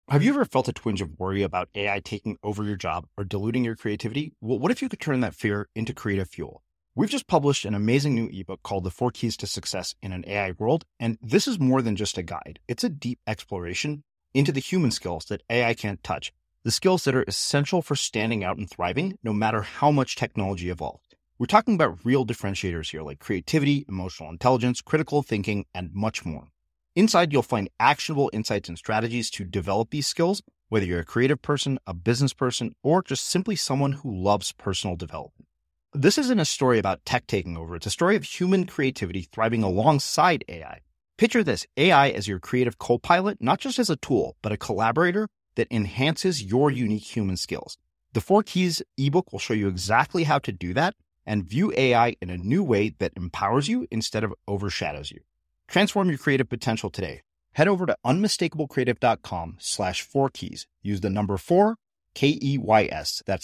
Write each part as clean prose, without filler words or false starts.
Have you ever felt a twinge of worry about AI taking over your job or diluting your creativity? Well, what if you could turn that fear into creative fuel? We've just published an amazing new ebook called The 4 Keys to Success in an AI World, and this is more than just a guide. It's a deep exploration into the human skills that AI can't touch, the skills that are essential for standing out and thriving, no matter how much technology evolves. We're talking about real differentiators here, like creativity, emotional intelligence, critical thinking, and much more. Inside, you'll find actionable insights and strategies to develop these skills, whether you're a creative person, a business person, or just simply someone who loves personal development. This isn't a story about tech taking over. It's a story of human creativity thriving alongside AI. Picture this, AI as your creative co-pilot, not just as a tool, but a collaborator that enhances your unique human skills. The 4 Keys ebook will show you exactly how to do that and view AI in a new way that empowers you instead of overshadows you. Transform your creative potential today. Head over to unmistakablecreative.com/4keys. Use the number 4, KEYS. That's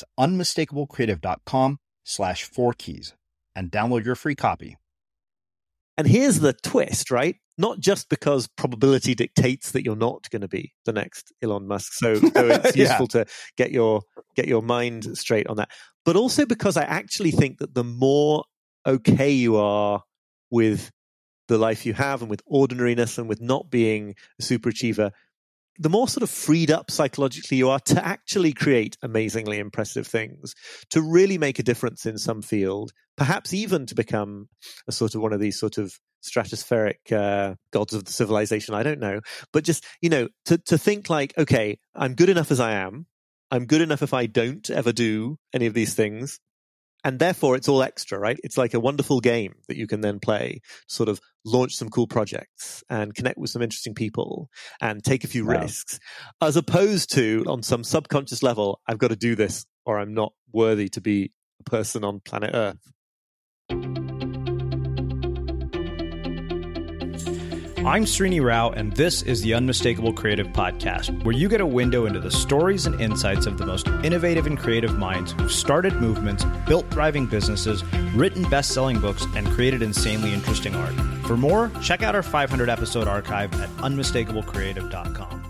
unmistakablecreative.com/4keys and download your free copy. And here's the twist, right? Not just because probability dictates that you're not going to be the next Elon Musk. So it's useful to get your mind straight on that. But also because I actually think that the more okay you are with the life you have and with ordinariness and with not being a super achiever, the more sort of freed up psychologically you are to actually create amazingly impressive things, to really make a difference in some field, perhaps even to become a sort of one of these sort of stratospheric gods of the civilization. I don't know. But just, to think like, okay, I'm good enough as I am. I'm good enough if I don't ever do any of these things. And therefore, it's all extra, right? It's like a wonderful game that you can then play, sort of launch some cool projects and connect with some interesting people and take a few risks, as opposed to on some subconscious level, I've got to do this or I'm not worthy to be a person on planet Earth. I'm Srini Rao, and this is the Unmistakable Creative Podcast, where you get a window into the stories and insights of the most innovative and creative minds who've started movements, built thriving businesses, written best-selling books, and created insanely interesting art. For more, check out our 500-episode archive at unmistakablecreative.com.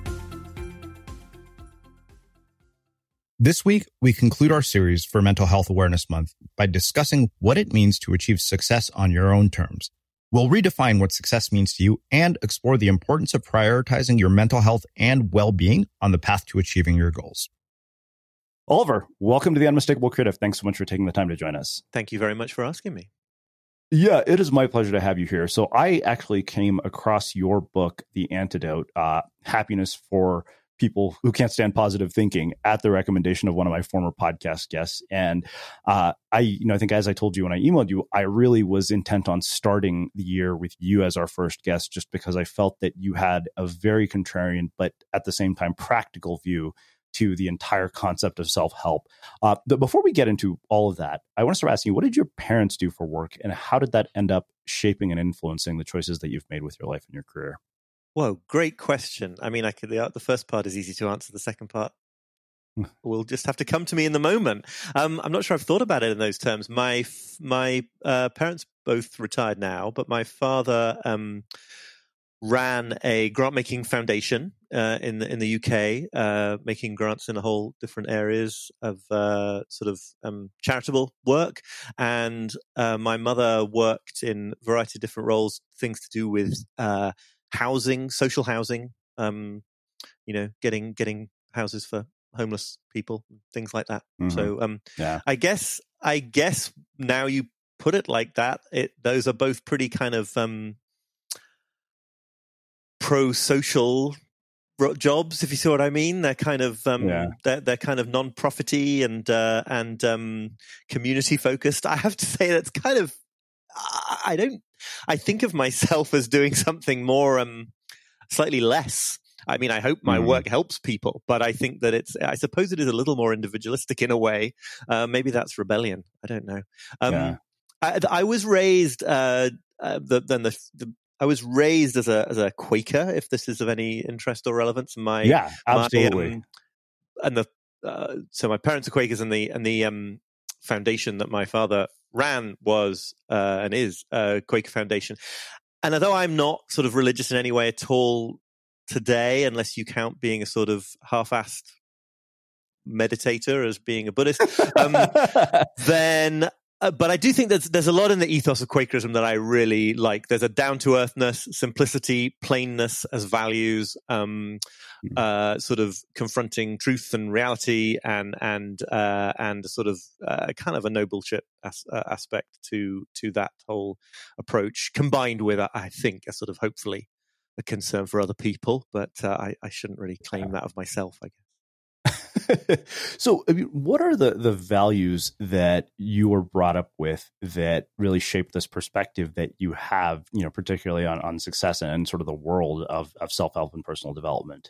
This week, we conclude our series for Mental Health Awareness Month by discussing what it means to achieve success on your own terms. We'll redefine what success means to you and explore the importance of prioritizing your mental health and well-being on the path to achieving your goals. Oliver, welcome to the Unmistakable Creative. Thanks so much for taking the time to join us. Thank you very much for asking me. Yeah, it is my pleasure to have you here. So I actually came across your book, The Antidote, Happiness for People Who Can't Stand Positive Thinking, at the recommendation of one of my former podcast guests. And I think as I told you when I emailed you, I really was intent on starting the year with you as our first guest, just because I felt that you had a very contrarian, but at the same time, practical view to the entire concept of self-help. But before we get into all of that, I want to start asking you, what did your parents do for work, and how did that end up shaping and influencing the choices that you've made with your life and your career? Whoa, great question. I mean, the first part is easy to answer. The second part will just have to come to me in the moment. I'm not sure I've thought about it in those terms. My parents both retired now, but my father ran a grant-making foundation in the UK, making grants in a whole different areas of charitable work. And my mother worked in a variety of different roles, things to do with housing, social housing, getting houses for homeless people, things like that. Mm-hmm. So, I guess now you put it like that, those are both pretty kind of pro-social jobs, if you see what I mean. They're kind of they're kind of non-profity and community focused. I have to say that's kind of I think of myself as doing something more, slightly less. I mean, I hope my work helps people, but I think that I suppose it is a little more individualistic in a way. Maybe that's rebellion. I don't know. I was raised, I was raised as a Quaker, if this is of any interest or relevance. Absolutely. So my parents are Quakers, and the foundation that my father ran was and is a Quaker foundation. And although I'm not sort of religious in any way at all, today, unless you count being a sort of half-assed meditator as being a Buddhist. Then, but I do think there's a lot in the ethos of Quakerism that I really like. There's a down-to-earthness, simplicity, plainness as values, sort of confronting truth and reality, and sort of kind of a nobleship aspect to that whole approach, combined with, I think, a sort of hopefully a concern for other people. But I shouldn't really claim that of myself, I guess. So, I mean, what are the values that you were brought up with that really shaped this perspective that you have, particularly on success and sort of the world of self-help and personal development?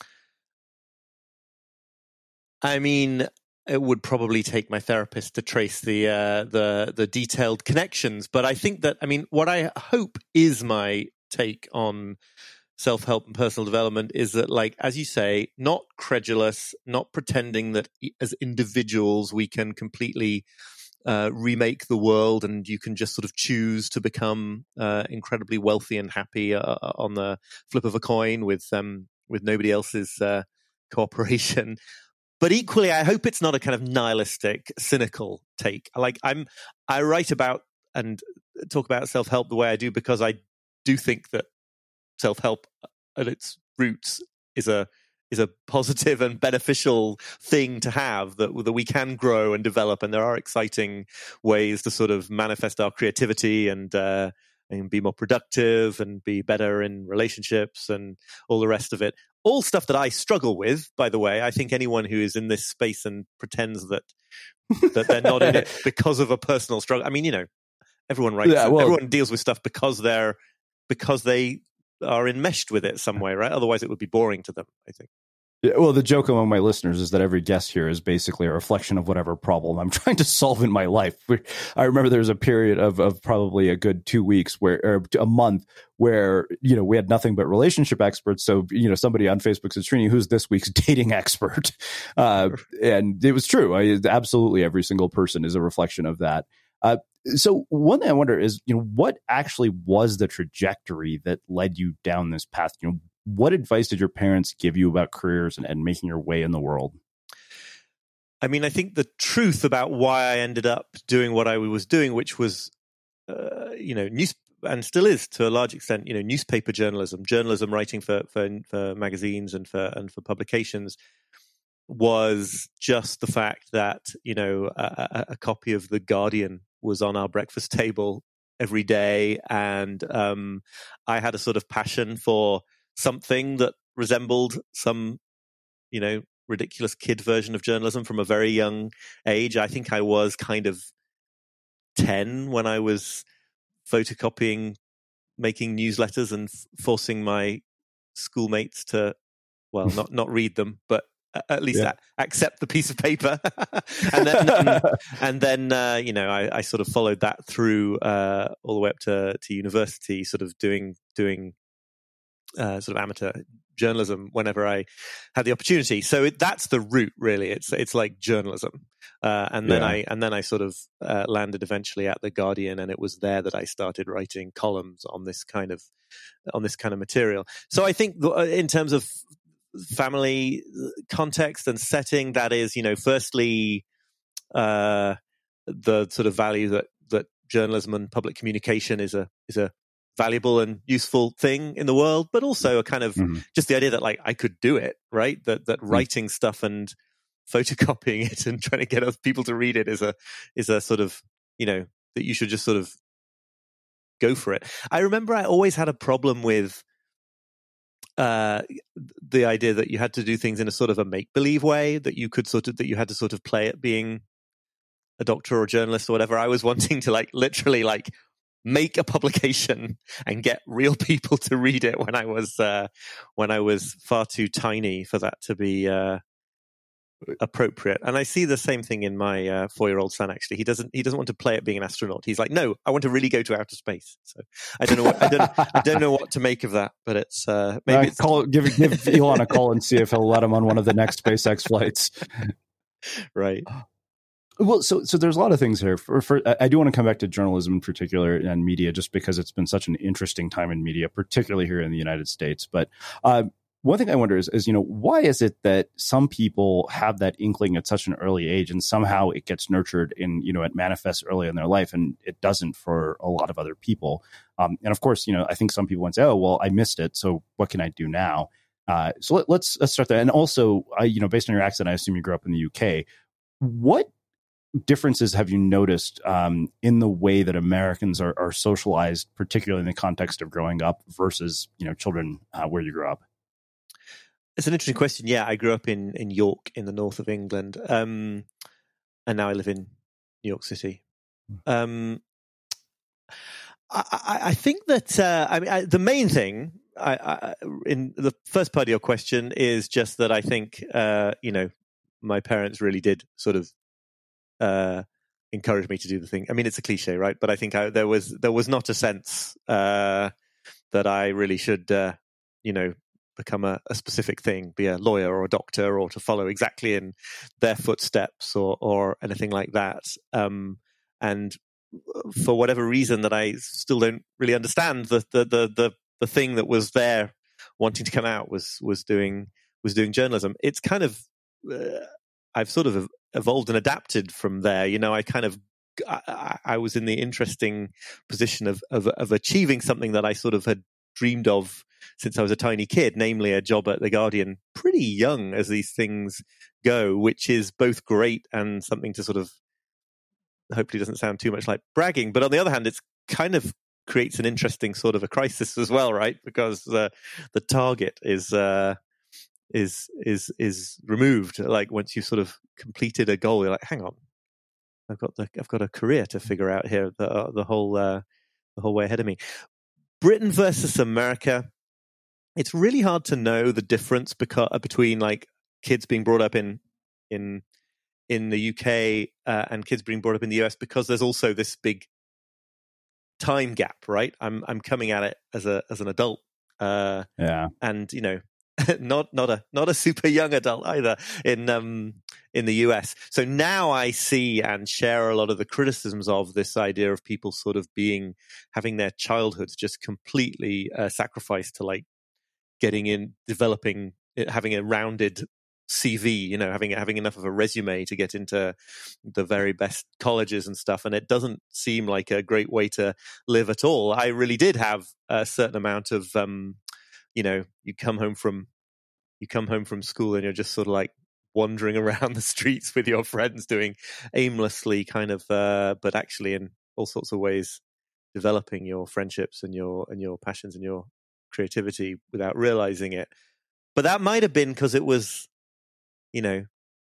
I mean, it would probably take my therapist to trace the detailed connections, but I think that, what I hope is my take on self-help and personal development is that, like, as you say, not credulous, not pretending that as individuals we can completely remake the world and you can just sort of choose to become incredibly wealthy and happy on the flip of a coin with nobody else's cooperation. But equally, I hope it's not a kind of nihilistic, cynical take. Like, I write about and talk about self-help the way I do because I do think that self-help at its roots is a positive and beneficial thing to have, that we can grow and develop, and there are exciting ways to sort of manifest our creativity and be more productive and be better in relationships and all the rest of it. All stuff that I struggle with, by the way. I think anyone who is in this space and pretends that they're not in it because of a personal struggle. Everyone writes, everyone deals with stuff because they are enmeshed with it some way, right? Otherwise it would be boring to them, I think. Yeah, well, the joke among my listeners is that every guest here is basically a reflection of whatever problem I'm trying to solve in my life. I remember there was a period of probably a good 2 weeks or a month where, we had nothing but relationship experts. So, somebody on Facebook said, Srini, who's this week's dating expert? And it was true. Absolutely every single person is a reflection of that. So one thing I wonder is, what actually was the trajectory that led you down this path? What advice did your parents give you about careers and making your way in the world? I think the truth about why I ended up doing what I was doing, which was, news, and still is to a large extent, newspaper journalism writing for magazines and for publications, was just the fact that, a copy of The Guardian was on our breakfast table every day. And I had a sort of passion for something that resembled some, ridiculous kid version of journalism from a very young age. I think I was kind of 10 when I was photocopying, making newsletters and forcing my schoolmates to, well, not read them, but at least accept the piece of paper. and then I sort of followed that through all the way up to university, sort of doing sort of amateur journalism whenever I had the opportunity. So that's the route, really. It's like journalism. Then I sort of landed eventually at The Guardian, and it was there that I started writing columns on this kind of material. So I think in terms of family context and setting, that is, firstly, the sort of value that journalism and public communication is a valuable and useful thing in the world, but also a kind of just the idea that, like, I could do it, right? That writing stuff and photocopying it and trying to get other people to read it is a sort of, that you should just sort of go for it. I remember I always had a problem with the idea that you had to do things in a sort of a make-believe way, that you had to sort of play at being a doctor or a journalist or whatever. I was wanting to literally make a publication and get real people to read it when I was far too tiny for that to be appropriate. And I see the same thing in my 4-year-old son. Actually, he doesn't want to play at being an astronaut. He's like, no, I want to really go to outer space. So I don't know what to make of that. But it's maybe give Elon a call and see if he'll let him on one of the next SpaceX flights. Right. Well, so there's a lot of things here. I do want to come back to journalism in particular and media, just because it's been such an interesting time in media, particularly here in the United States. But One thing I wonder is, why is it that some people have that inkling at such an early age and somehow it gets nurtured it manifests early in their life and it doesn't for a lot of other people? And of course, I think some people would say, oh, well, I missed it. So what can I do now? So let's start there. And also, based on your accent, I assume you grew up in the UK. What differences have you noticed in the way that Americans are socialized, particularly in the context of growing up versus, children where you grew up? It's an interesting question. Yeah, I grew up in York in the north of England, and now I live in New York City. I think that the main thing in the first part of your question is just that I think my parents really did sort of encourage me to do the thing. I mean, it's a cliche, right? But I think there was not a sense that I really should become a specific thing, be a lawyer or a doctor, or to follow exactly in their footsteps or anything like that. And for whatever reason that I still don't really understand, the thing that was there wanting to come out was doing journalism. It's kind of I've sort of evolved and adapted from there. I was in the interesting position of achieving something that I sort of had dreamed of since I was a tiny kid, namely a job at The Guardian, pretty young as these things go, which is both great and something to sort of, hopefully doesn't sound too much like bragging. But on the other hand, it's kind of creates an interesting sort of a crisis as well, right? Because the target is removed. Like once you've sort of completed a goal, you're like, hang on, I've got a career to figure out here, the whole way ahead of me. Britain versus America. It's really hard to know the difference between like kids being brought up in the UK and kids being brought up in the US, because there's also this big time gap, right? I'm coming at it as an adult, and not a super young adult either in the US. So now I see and share a lot of the criticisms of this idea of people sort of having their childhoods just completely sacrificed to like getting in, developing, having a rounded CV, having enough of a resume to get into the very best colleges and stuff. And it doesn't seem like a great way to live at all. I really did have a certain amount of, you come home from school and you're just sort of like wandering around the streets with your friends, doing aimlessly kind of, but actually in all sorts of ways, developing your friendships and your passions and your creativity without realizing it. But that might have been because it was, the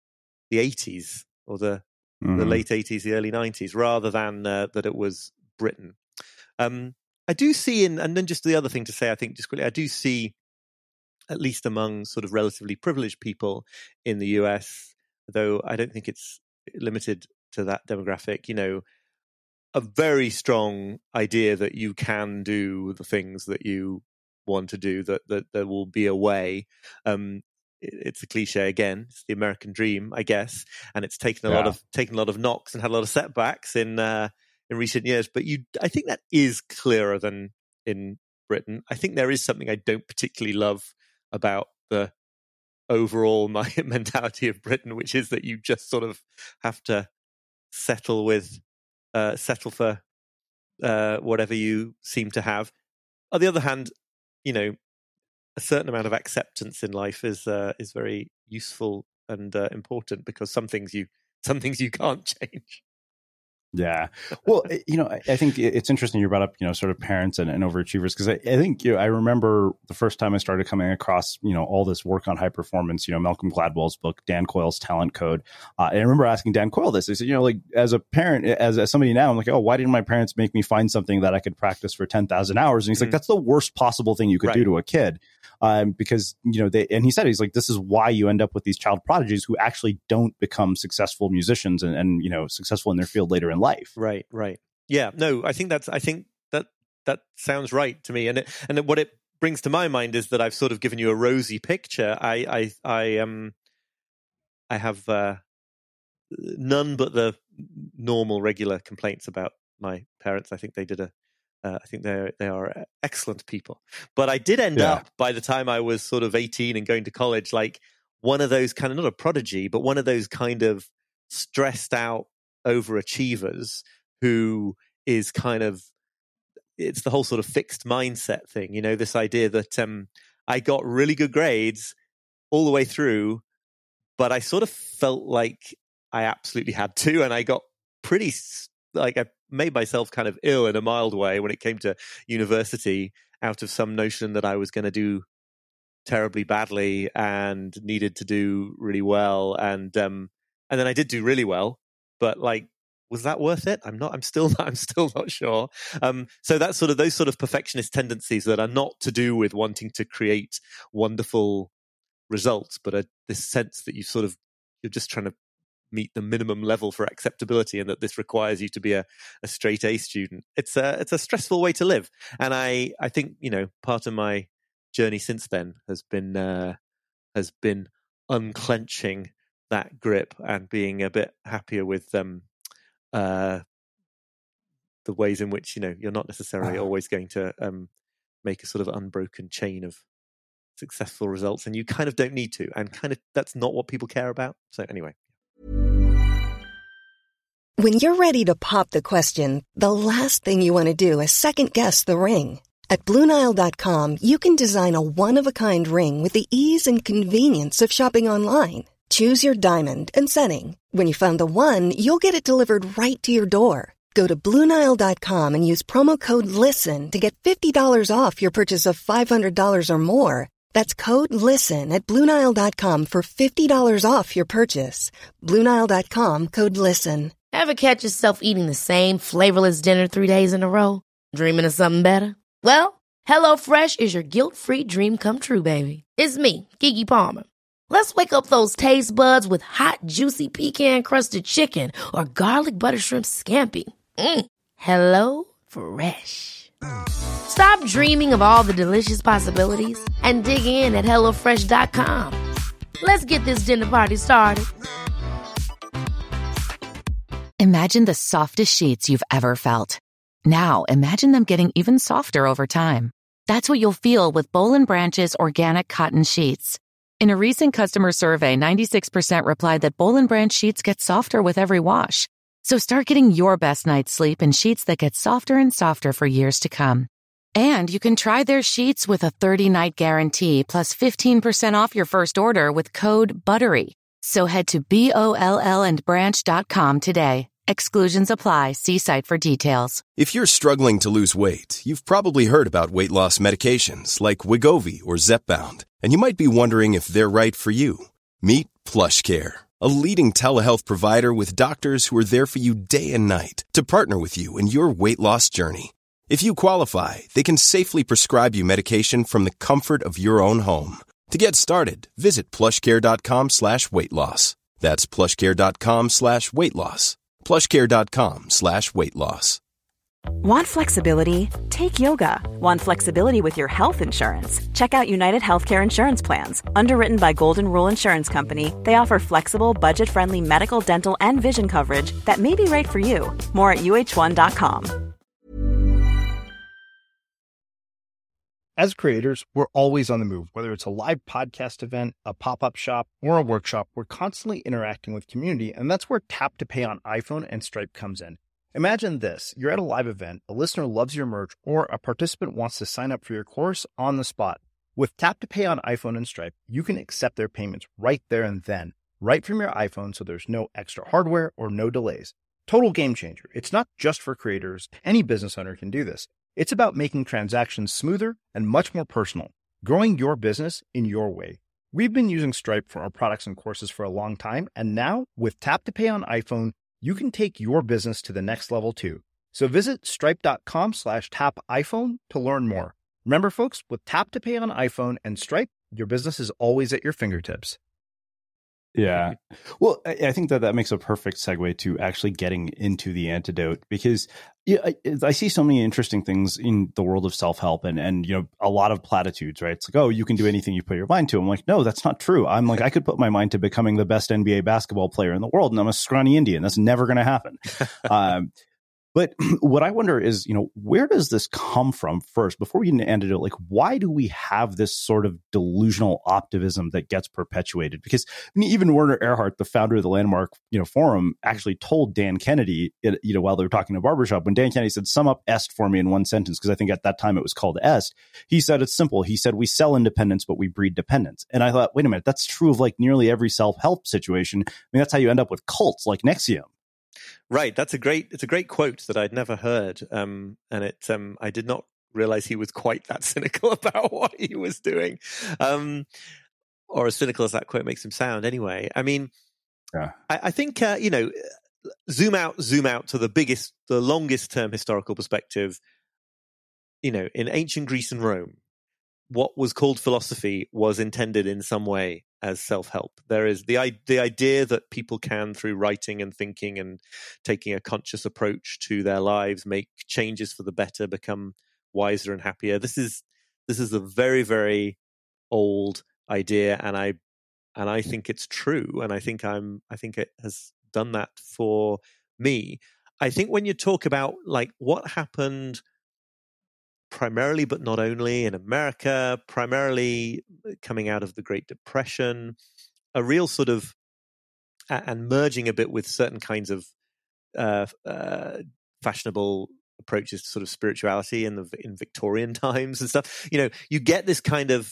80s or the late 80s, the early 90s, rather than that it was Britain. I do see and then just the other thing to say, I think just quickly, I do see, at least among sort of relatively privileged people in the US, though I don't think it's limited to that demographic, a very strong idea that you can do the things that you want to do, that there will be a way. It's a cliche again. It's the American dream, I guess, and it's taken a lot of knocks and had a lot of setbacks in recent years. But I think that is clearer than in Britain. I think there is something I don't particularly love about the overall mentality of Britain, which is that you just sort of have to settle for whatever you seem to have. On the other hand, a certain amount of acceptance in life is very useful and important, because some things you can't change. Yeah. Well, I think it's interesting you brought up, sort of parents and overachievers, because I think, I remember the first time I started coming across, all this work on high performance, Malcolm Gladwell's book, Dan Coyle's Talent Code. And I remember asking Dan Coyle this. I said, like as a parent, as somebody now, I'm like, oh, why didn't my parents make me find something that I could practice for 10,000 hours? And he's like, that's the worst possible thing you could do to a kid. Because, and he said, he's like, this is why you end up with these child prodigies who actually don't become successful musicians and successful in their field later in life. Right. Yeah, no, I think that sounds right to me. And what it brings to my mind is that I've sort of given you a rosy picture. I have none but the normal, regular complaints about my parents. I think they did I think they are excellent people. But I did end up, by the time I was sort of 18 and going to college, like one of those kind of, not a prodigy, but one of those kind of stressed out overachievers who is kind of, it's the whole sort of fixed mindset thing, this idea that I got really good grades all the way through, but I sort of felt like I absolutely had to, and I got pretty, like I made myself kind of ill in a mild way when it came to university out of some notion that I was going to do terribly badly and needed to do really well. And then I did do really well, but like, was that worth it? I'm still not sure. So that's sort of those sort of perfectionist tendencies that are not to do with wanting to create wonderful results, but are this sense that you're just trying to meet the minimum level for acceptability, and that this requires you to be a straight A student. It's a stressful way to live, and I think part of my journey since then has been unclenching that grip and being a bit happier with the ways in which you're not necessarily always going to make a sort of unbroken chain of successful results, and you kind of don't need to, and kind of that's not what people care about. So anyway. When you're ready to pop the question, the last thing you want to do is second-guess the ring. At BlueNile.com, you can design a one-of-a-kind ring with the ease and convenience of shopping online. Choose your diamond and setting. When you find the one, you'll get it delivered right to your door. Go to BlueNile.com and use promo code LISTEN to get $50 off your purchase of $500 or more. That's code LISTEN at BlueNile.com for $50 off your purchase. BlueNile.com, code LISTEN. Ever catch yourself eating the same flavorless dinner 3 days in a row? Dreaming of something better? Well, HelloFresh is your guilt-free dream come true, baby. It's me, Keke Palmer. Let's wake up those taste buds with hot, juicy pecan-crusted chicken or garlic butter shrimp scampi. Hello Fresh. Stop dreaming of all the delicious possibilities and dig in at HelloFresh.com. Let's get this dinner party started. Imagine the softest sheets you've ever felt. Now imagine them getting even softer over time. That's what you'll feel with Boll & Branch's organic cotton sheets. In a recent customer survey, 96% replied that Boll & Branch sheets get softer with every wash. So start getting your best night's sleep in sheets that get softer and softer for years to come. And you can try their sheets with a 30-night guarantee plus 15% off your first order with code BUTTERY. So head to BOLLandbranch.com today. Exclusions apply. See site for details. If you're struggling to lose weight, you've probably heard about weight loss medications like Wegovy or Zepbound, and you might be wondering if they're right for you. Meet PlushCare, a leading telehealth provider with doctors who are there for you day and night to partner with you in your weight loss journey. If you qualify, they can safely prescribe you medication from the comfort of your own home. To get started, visit plushcare.com/weight-loss. That's plushcare.com/weight-loss. plushcare.com/weight-loss. Want flexibility? Take yoga. Want flexibility with your health insurance? Check out United Healthcare Insurance Plans. Underwritten by Golden Rule Insurance Company, they offer flexible, budget-friendly medical, dental, and vision coverage that may be right for you. More at UH1.com. As creators, we're always on the move. Whether it's a live podcast event, a pop-up shop, or a workshop, we're constantly interacting with community, and that's where Tap to Pay on iPhone and Stripe comes in. Imagine this. You're at a live event, a listener loves your merch, or a participant wants to sign up for your course on the spot. With Tap to Pay on iPhone and Stripe, you can accept their payments right there and then, right from your iPhone, so there's no extra hardware or no delays. Total game changer. It's not just for creators. Any business owner can do this. It's about making transactions smoother and much more personal, growing your business in your way. We've been using Stripe for our products and courses for a long time, and now with Tap to Pay on iPhone, you can take your business to the next level too. So visit stripe.com/tapiphone to learn more. Remember, folks, with Tap to Pay on iPhone and Stripe, your business is always at your fingertips. Yeah. Well, I think that makes a perfect segue to actually getting into the antidote, because I see so many interesting things in the world of self-help and a lot of platitudes, right? It's like, oh, you can do anything you put your mind to. I'm like, no, that's not true. I'm like, I could put my mind to becoming the best NBA basketball player in the world, and I'm a scrawny Indian. That's never going to happen. But what I wonder is, where does this come from first? Before we get into antidote, like, why do we have this sort of delusional optimism that gets perpetuated? Because even Werner Erhard, the founder of the Landmark, Forum, actually told Dan Kennedy, while they were talking to Barbershop, when Dan Kennedy said, "Sum up EST for me in one sentence," because I think at that time it was called EST. He said it's simple. He said, "We sell independence, but we breed dependence." And I thought, wait a minute, that's true of like nearly every self-help situation. I mean, that's how you end up with cults like NXIVM. Right. It's a great quote that I'd never heard. And I did not realize he was quite that cynical about what he was doing. Or as cynical as that quote makes him sound anyway. I mean, yeah. I think, zoom out to the longest term historical perspective. In ancient Greece and Rome, what was called philosophy was intended in some way as self-help. There is the idea that people can, through writing and thinking and taking a conscious approach to their lives, make changes for the better, become wiser and happier. This is a very, very old idea, and I think it's true, and I think it has done that for me. I think when you talk about like what happened primarily, but not only in America, primarily coming out of the Great Depression, a real sort of, and merging a bit with certain kinds of fashionable approaches to sort of spirituality in Victorian times and stuff. You get this kind of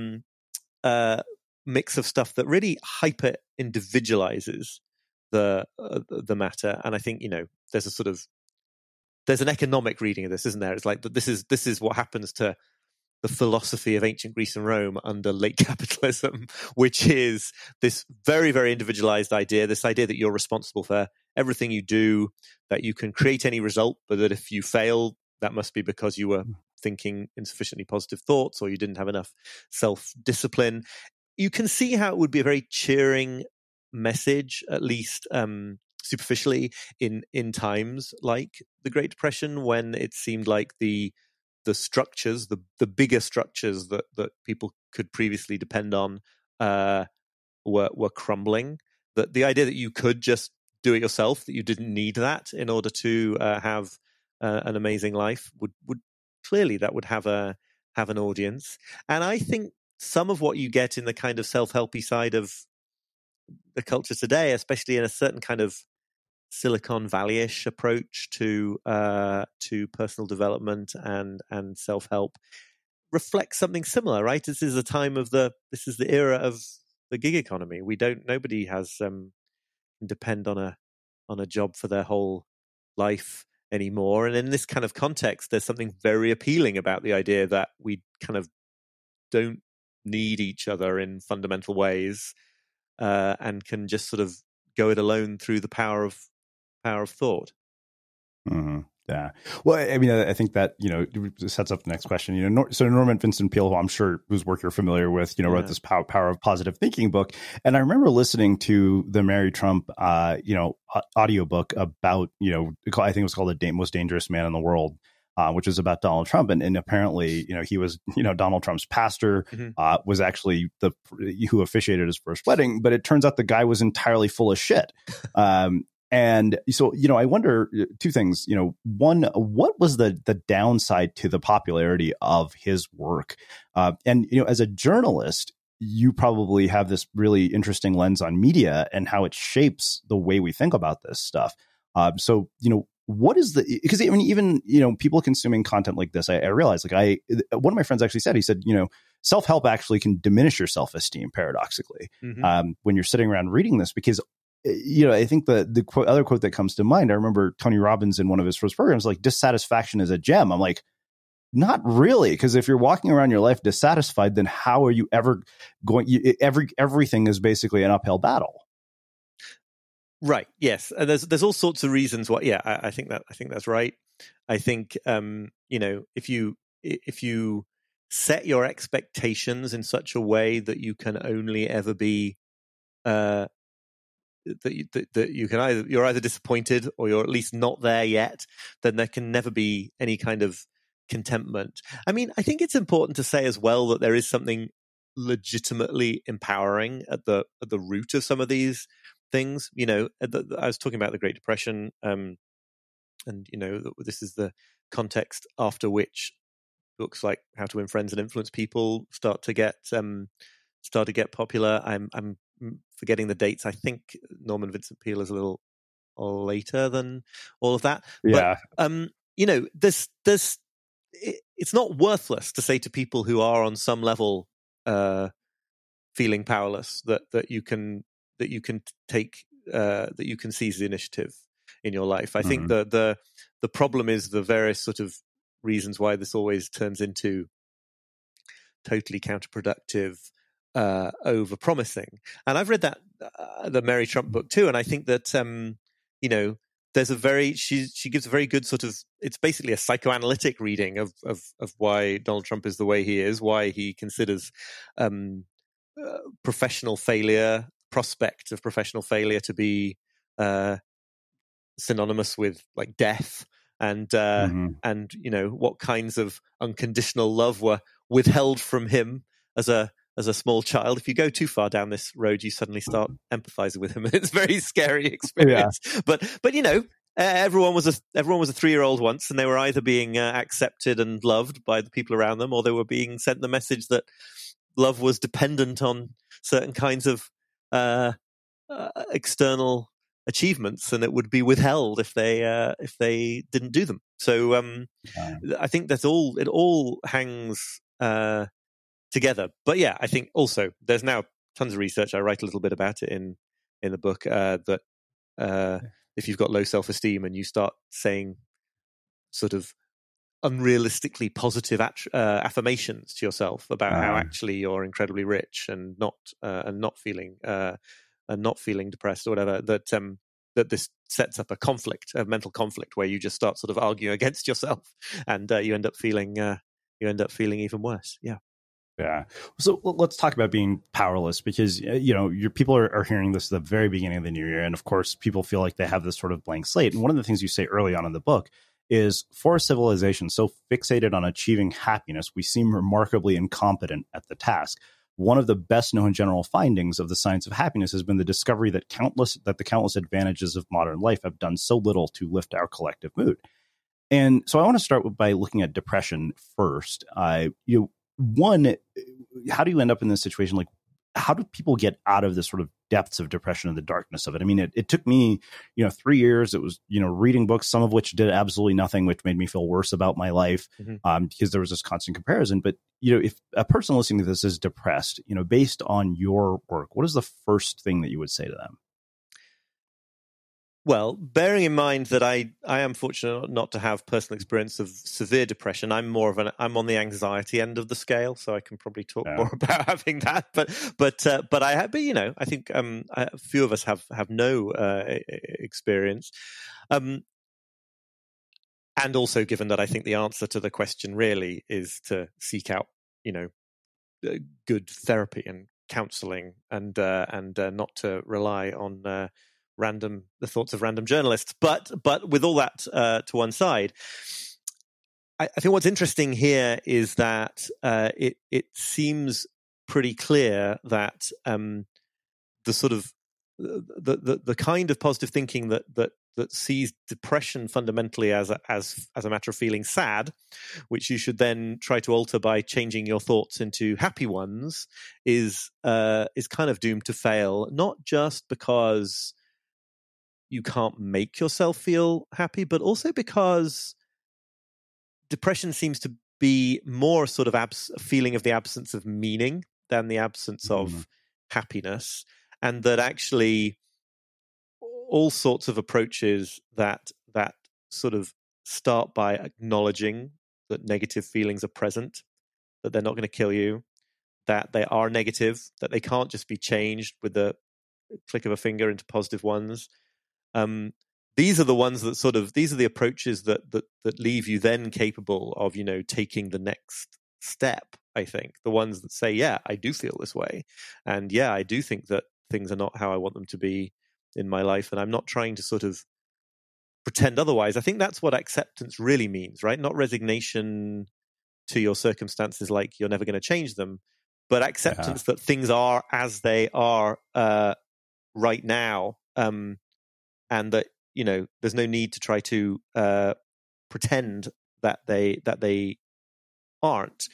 mix of stuff that really hyper individualizes the matter. And I think there's an economic reading of this, isn't there? It's like this is what happens to the philosophy of ancient Greece and Rome under late capitalism, which is this very, very individualized idea, this idea that you're responsible for everything you do, that you can create any result, but that if you fail, that must be because you were thinking insufficiently positive thoughts or you didn't have enough self-discipline. You can see how it would be a very cheering message, at least superficially, in times like the Great Depression, when it seemed like the structures, the bigger structures that people could previously depend on were crumbling. That the idea that you could just do it yourself, that you didn't need that in order to have an amazing life, would clearly that would have an audience. And I think some of what you get in the kind of self-helpy side of the culture today, especially in a certain kind of Silicon Valley-ish approach to personal development and self-help, reflects something similar, right? This is the era of the gig economy. Nobody has can depend on a job for their whole life anymore. And in this kind of context, there's something very appealing about the idea that we kind of don't need each other in fundamental ways, and can just sort of go it alone through the power of thought. Mm-hmm. Yeah. Well, I mean, I think that, sets up the next question. So Norman Vincent Peale, who I'm sure whose work you're familiar with, wrote this Power of Positive Thinking book. And I remember listening to the Mary Trump, audiobook about, I think it was called The Most Dangerous Man in the World, which is about Donald Trump. And apparently, he was, Donald Trump's pastor, was actually who officiated his first wedding. But it turns out the guy was entirely full of shit. And so, I wonder two things. One, what was the downside to the popularity of his work? And as a journalist, you probably have this really interesting lens on media and how it shapes the way we think about this stuff. So, what is because I mean, even, people consuming content like this, I realize, like one of my friends actually said, self-help actually can diminish your self-esteem paradoxically, when you're sitting around reading this, because I think the other quote that comes to mind, I remember Tony Robbins in one of his first programs, like, dissatisfaction is a gem. I'm like, not really, because if you're walking around your life dissatisfied, then how are you ever going? Everything is basically an uphill battle. Right. Yes. And there's all sorts of reasons why. Yeah, I think that's right. I think if you set your expectations in such a way that you can only ever be that you can you're either disappointed or you're at least not there yet, then there can never be any kind of contentment. I mean, I think it's important to say as well that there is something legitimately empowering at the root of some of these things. I was talking about the Great Depression And this is the context after which books like How to Win Friends and Influence People start to get popular. I'm forgetting the dates. I think Norman Vincent Peale is a little later than all of that. Yeah. But it's not worthless to say to people who are on some level feeling powerless that you can seize the initiative in your life. I think the problem is the various sort of reasons why this always turns into totally counterproductive, over-promising. And I've read that the Mary Trump book too, and I think that there's she gives a very good sort of, it's basically a psychoanalytic reading of why Donald Trump is the way he is, why he considers prospect of professional failure to be synonymous with like death, and what kinds of unconditional love were withheld from him as a small child. If you go too far down this road, you suddenly start empathizing with him, and it's a very scary experience. Yeah. But everyone was a 3-year-old once, and they were either being accepted and loved by the people around them, or they were being sent the message that love was dependent on certain kinds of external achievements, and it would be withheld if they didn't do them. So I think it all hangs together. But yeah, I think also there's now tons of research. I write a little bit about it in the book, that if you've got low self-esteem and you start saying sort of unrealistically positive affirmations to yourself about how actually you're incredibly rich and not feeling depressed or whatever, that this sets up a mental conflict where you just start sort of arguing against yourself, and you end up feeling even worse. Yeah. So let's talk about being powerless, because, your people are hearing this at the very beginning of the new year. And of course, people feel like they have this sort of blank slate. And one of the things you say early on in the book is, for a civilization so fixated on achieving happiness, we seem remarkably incompetent at the task. One of the best known general findings of the science of happiness has been the discovery that the countless advantages of modern life have done so little to lift our collective mood. And so I want to start by looking at depression first. One, how do you end up in this situation? Like, how do people get out of the sort of depths of depression and the darkness of it? I mean, it took me, 3 years. It was, reading books, some of which did absolutely nothing, which made me feel worse about my life, because there was this constant comparison. But, if a person listening to this is depressed, based on your work, what is the first thing that you would say to them? Well, bearing in mind that I am fortunate not to have personal experience of severe depression, I'm on the anxiety end of the scale, so I can probably talk more about having that. But I think a few of us have no experience, and also given that I think the answer to the question really is to seek out good therapy and counselling, and not to rely on the thoughts of random journalists. But with all that to one side, I think what's interesting here is that it seems pretty clear that the sort of the kind of positive thinking that sees depression fundamentally as a matter of feeling sad, which you should then try to alter by changing your thoughts into happy ones, is kind of doomed to fail. Not just because you can't make yourself feel happy, but also because depression seems to be more sort of a feeling of the absence of meaning than the absence of happiness, and that actually all sorts of approaches that sort of start by acknowledging that negative feelings are present, that they're not going to kill you, that they are negative, that they can't just be changed with the click of a finger into positive ones. These are the ones that these are the approaches that leave you then capable of, taking the next step. I think the ones that say, yeah, I do feel this way. And yeah, I do think that things are not how I want them to be in my life. And I'm not trying to sort of pretend otherwise. I think that's what acceptance really means, right? Not resignation to your circumstances, like you're never going to change them, but acceptance that things are as they are right now. And that there's no need to try to pretend that they aren't.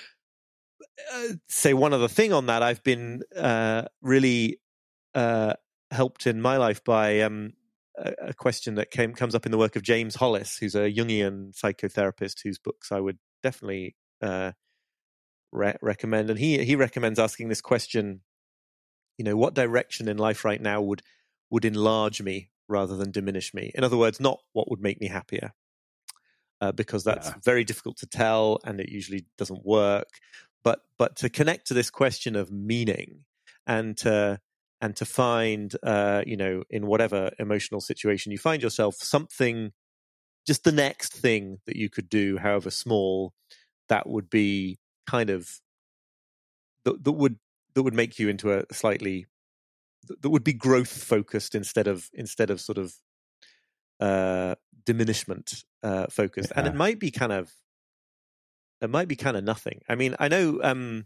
Say one other thing on that, I've been really helped in my life by a question that comes up in the work of James Hollis, who's a Jungian psychotherapist whose books I would definitely recommend. And he recommends asking this question, what direction in life right now would enlarge me rather than diminish me? In other words, not what would make me happier, because that's very difficult to tell and it usually doesn't work. But to connect to this question of meaning and to find, in whatever emotional situation you find yourself, something, just the next thing that you could do, however small, that would be kind of that would make you into a slightly, that would be growth focused instead of sort of diminishment focused. And it might be kind of nothing. I mean, I know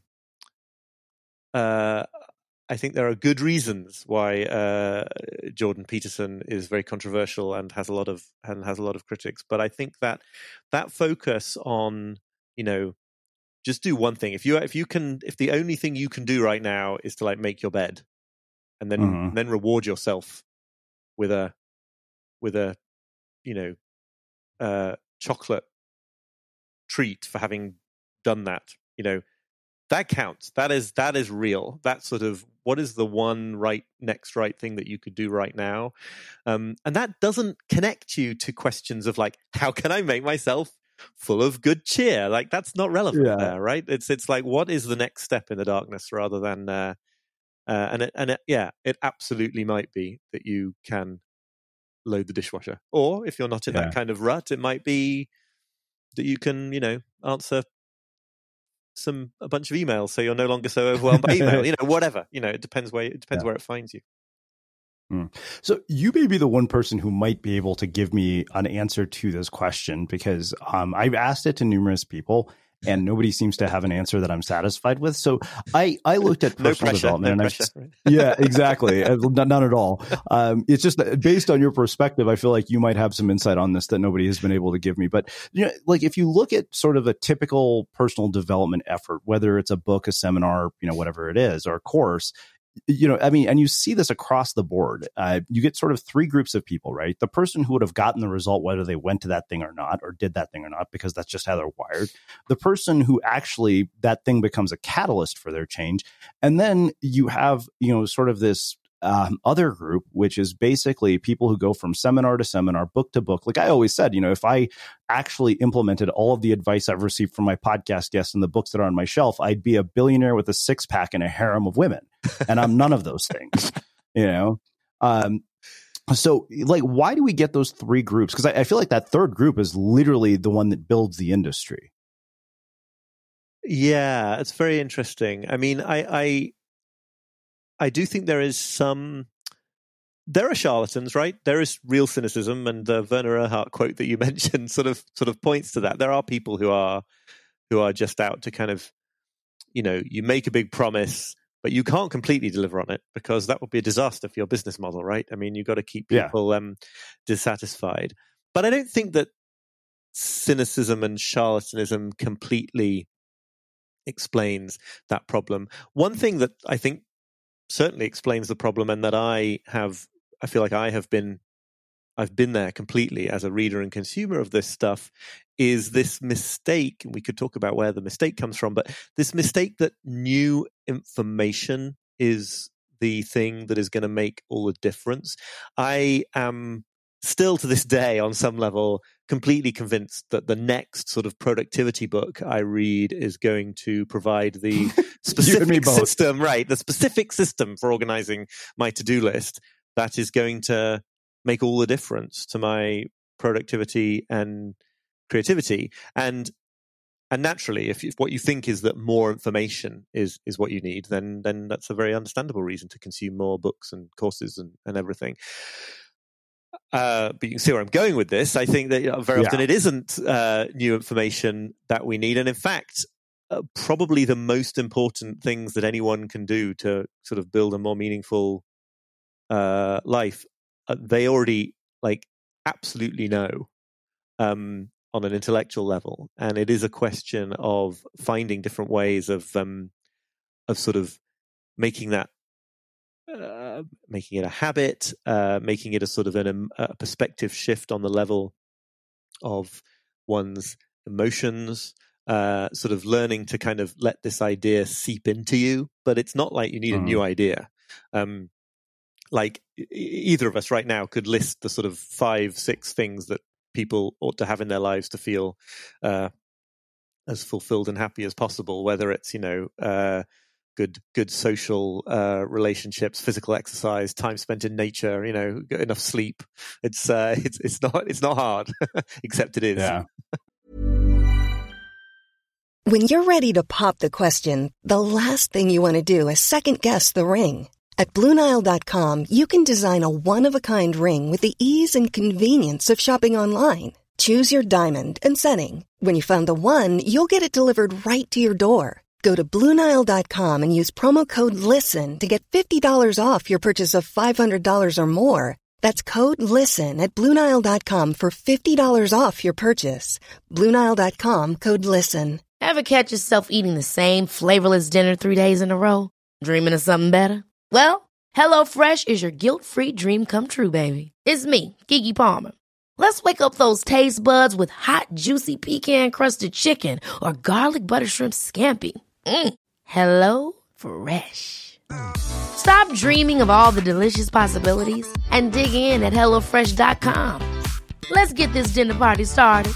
I think there are good reasons why Jordan Peterson is very controversial and has a lot of critics. But I think that focus on, just do one thing. If the only thing you can do right now is to like make your bed, and then reward yourself with a chocolate treat for having done that, that counts. That is real. That's sort of what is the one next right thing that you could do right now. And that doesn't connect you to questions of like, how can I make myself full of good cheer? Like that's not relevant there, right? It's like, what is the next step in the darkness rather than, it absolutely might be that you can load the dishwasher. Or if you're not in that kind of rut, it might be that you can, answer a bunch of emails so you're no longer so overwhelmed by email, whatever, it depends where it finds you. So you may be the one person who might be able to give me an answer to this question, because I've asked it to numerous people and nobody seems to have an answer that I'm satisfied with. So I looked at personal development. Right? Yeah, exactly. None at all. It's just that based on your perspective, I feel like you might have some insight on this that nobody has been able to give me. But like if you look at sort of a typical personal development effort, whether it's a book, a seminar, whatever it is, or a course, and you see this across the board. You get sort of three groups of people, right? The person who would have gotten the result, whether they went to that thing or not, or did that thing or not, because that's just how they're wired. The person who actually that thing becomes a catalyst for their change. And then you have, sort of this other group, which is basically people who go from seminar to seminar, book to book. Like I always said, if I actually implemented all of the advice I've received from my podcast guests and the books that are on my shelf, I'd be a billionaire with a six-pack and a harem of women. And I'm none of those things, So like, why do we get those three groups? Because I feel like that third group is literally the one that builds the industry. Yeah, it's very interesting. I mean, I do think there are charlatans, right? There is real cynicism, and the Werner Erhard quote that you mentioned sort of points to that. There are people who are just out to kind of, you make a big promise, but you can't completely deliver on it because that would be a disaster for your business model, right? I mean, you've got to keep people dissatisfied. But I don't think that cynicism and charlatanism completely explains that problem. One thing that I think certainly explains the problem, and that I feel like I've been there completely as a reader and consumer of this stuff, is this mistake, and we could talk about where the mistake comes from, but this mistake that new information is the thing that is going to make all the difference. I am still to this day, on some level, completely convinced that the next sort of productivity book I read is going to provide the specific system, right? The specific system for organizing my to-do list that is going to make all the difference to my productivity and creativity. And naturally, if what you think is that more information is what you need, then that's a very understandable reason to consume more books and courses and everything. But you can see where I'm going with this. I think that very often it isn't new information that we need. And in fact, probably the most important things that anyone can do to sort of build a more meaningful life, they already absolutely know on an intellectual level, and it is a question of finding different ways of sort of making that. Making it a habit, making it a sort of a perspective shift on the level of one's emotions, sort of learning to kind of let this idea seep into you. But it's not like you need a new idea. Like either of us right now could list the sort of 5-6 things that people ought to have in their lives to feel as fulfilled and happy as possible, whether it's, good social relationships, physical exercise, time spent in nature, enough sleep. It's not hard, except it is. Yeah. When you're ready to pop the question, the last thing you want to do is second guess the ring. At BlueNile.com, you can design a one-of-a-kind ring with the ease and convenience of shopping online. Choose your diamond and setting. When you find the one, you'll get it delivered right to your door. Go to BlueNile.com and use promo code LISTEN to get $50 off your purchase of $500 or more. That's code LISTEN at BlueNile.com for $50 off your purchase. BlueNile.com, code LISTEN. Ever catch yourself eating the same flavorless dinner 3 days in a row? Dreaming of something better? Well, HelloFresh is your guilt-free dream come true, baby. It's me, Keke Palmer. Let's wake up those taste buds with hot, juicy pecan-crusted chicken or garlic butter shrimp scampi. Hello Fresh. Stop dreaming of all the delicious possibilities and dig in at HelloFresh.com. Let's get this dinner party started.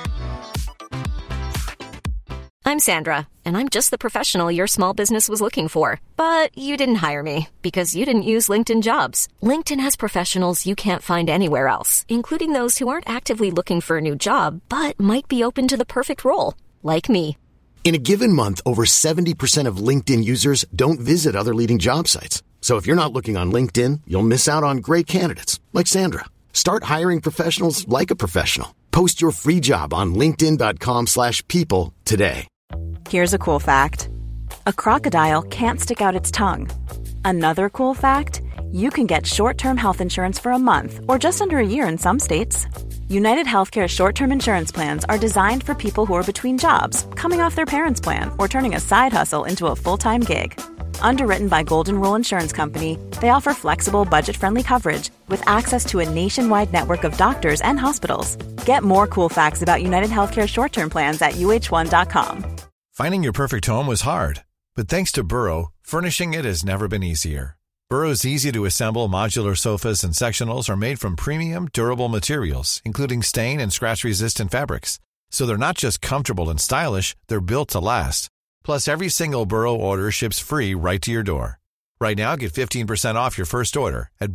I'm Sandra, and I'm just the professional your small business was looking for. But you didn't hire me because you didn't use LinkedIn Jobs. LinkedIn has professionals you can't find anywhere else, including those who aren't actively looking for a new job, but might be open to the perfect role, like me. In a given month, over 70% of LinkedIn users don't visit other leading job sites. So if you're not looking on LinkedIn, you'll miss out on great candidates like Sandra. Start hiring professionals like a professional. Post your free job on linkedin.com/people today. Here's a cool fact. A crocodile can't stick out its tongue. Another cool fact, you can get short-term health insurance for a month or just under a year in some states. United Healthcare short-term insurance plans are designed for people who are between jobs, coming off their parents' plan, or turning a side hustle into a full-time gig. Underwritten by Golden Rule Insurance Company, they offer flexible, budget-friendly coverage with access to a nationwide network of doctors and hospitals. Get more cool facts about United Healthcare short-term plans at uh1.com. Finding your perfect home was hard, but thanks to Burrow, furnishing it has never been easier. Burrow's easy-to-assemble modular sofas and sectionals are made from premium, durable materials, including stain and scratch-resistant fabrics. So they're not just comfortable and stylish, they're built to last. Plus, every single Burrow order ships free right to your door. Right now, get 15% off your first order at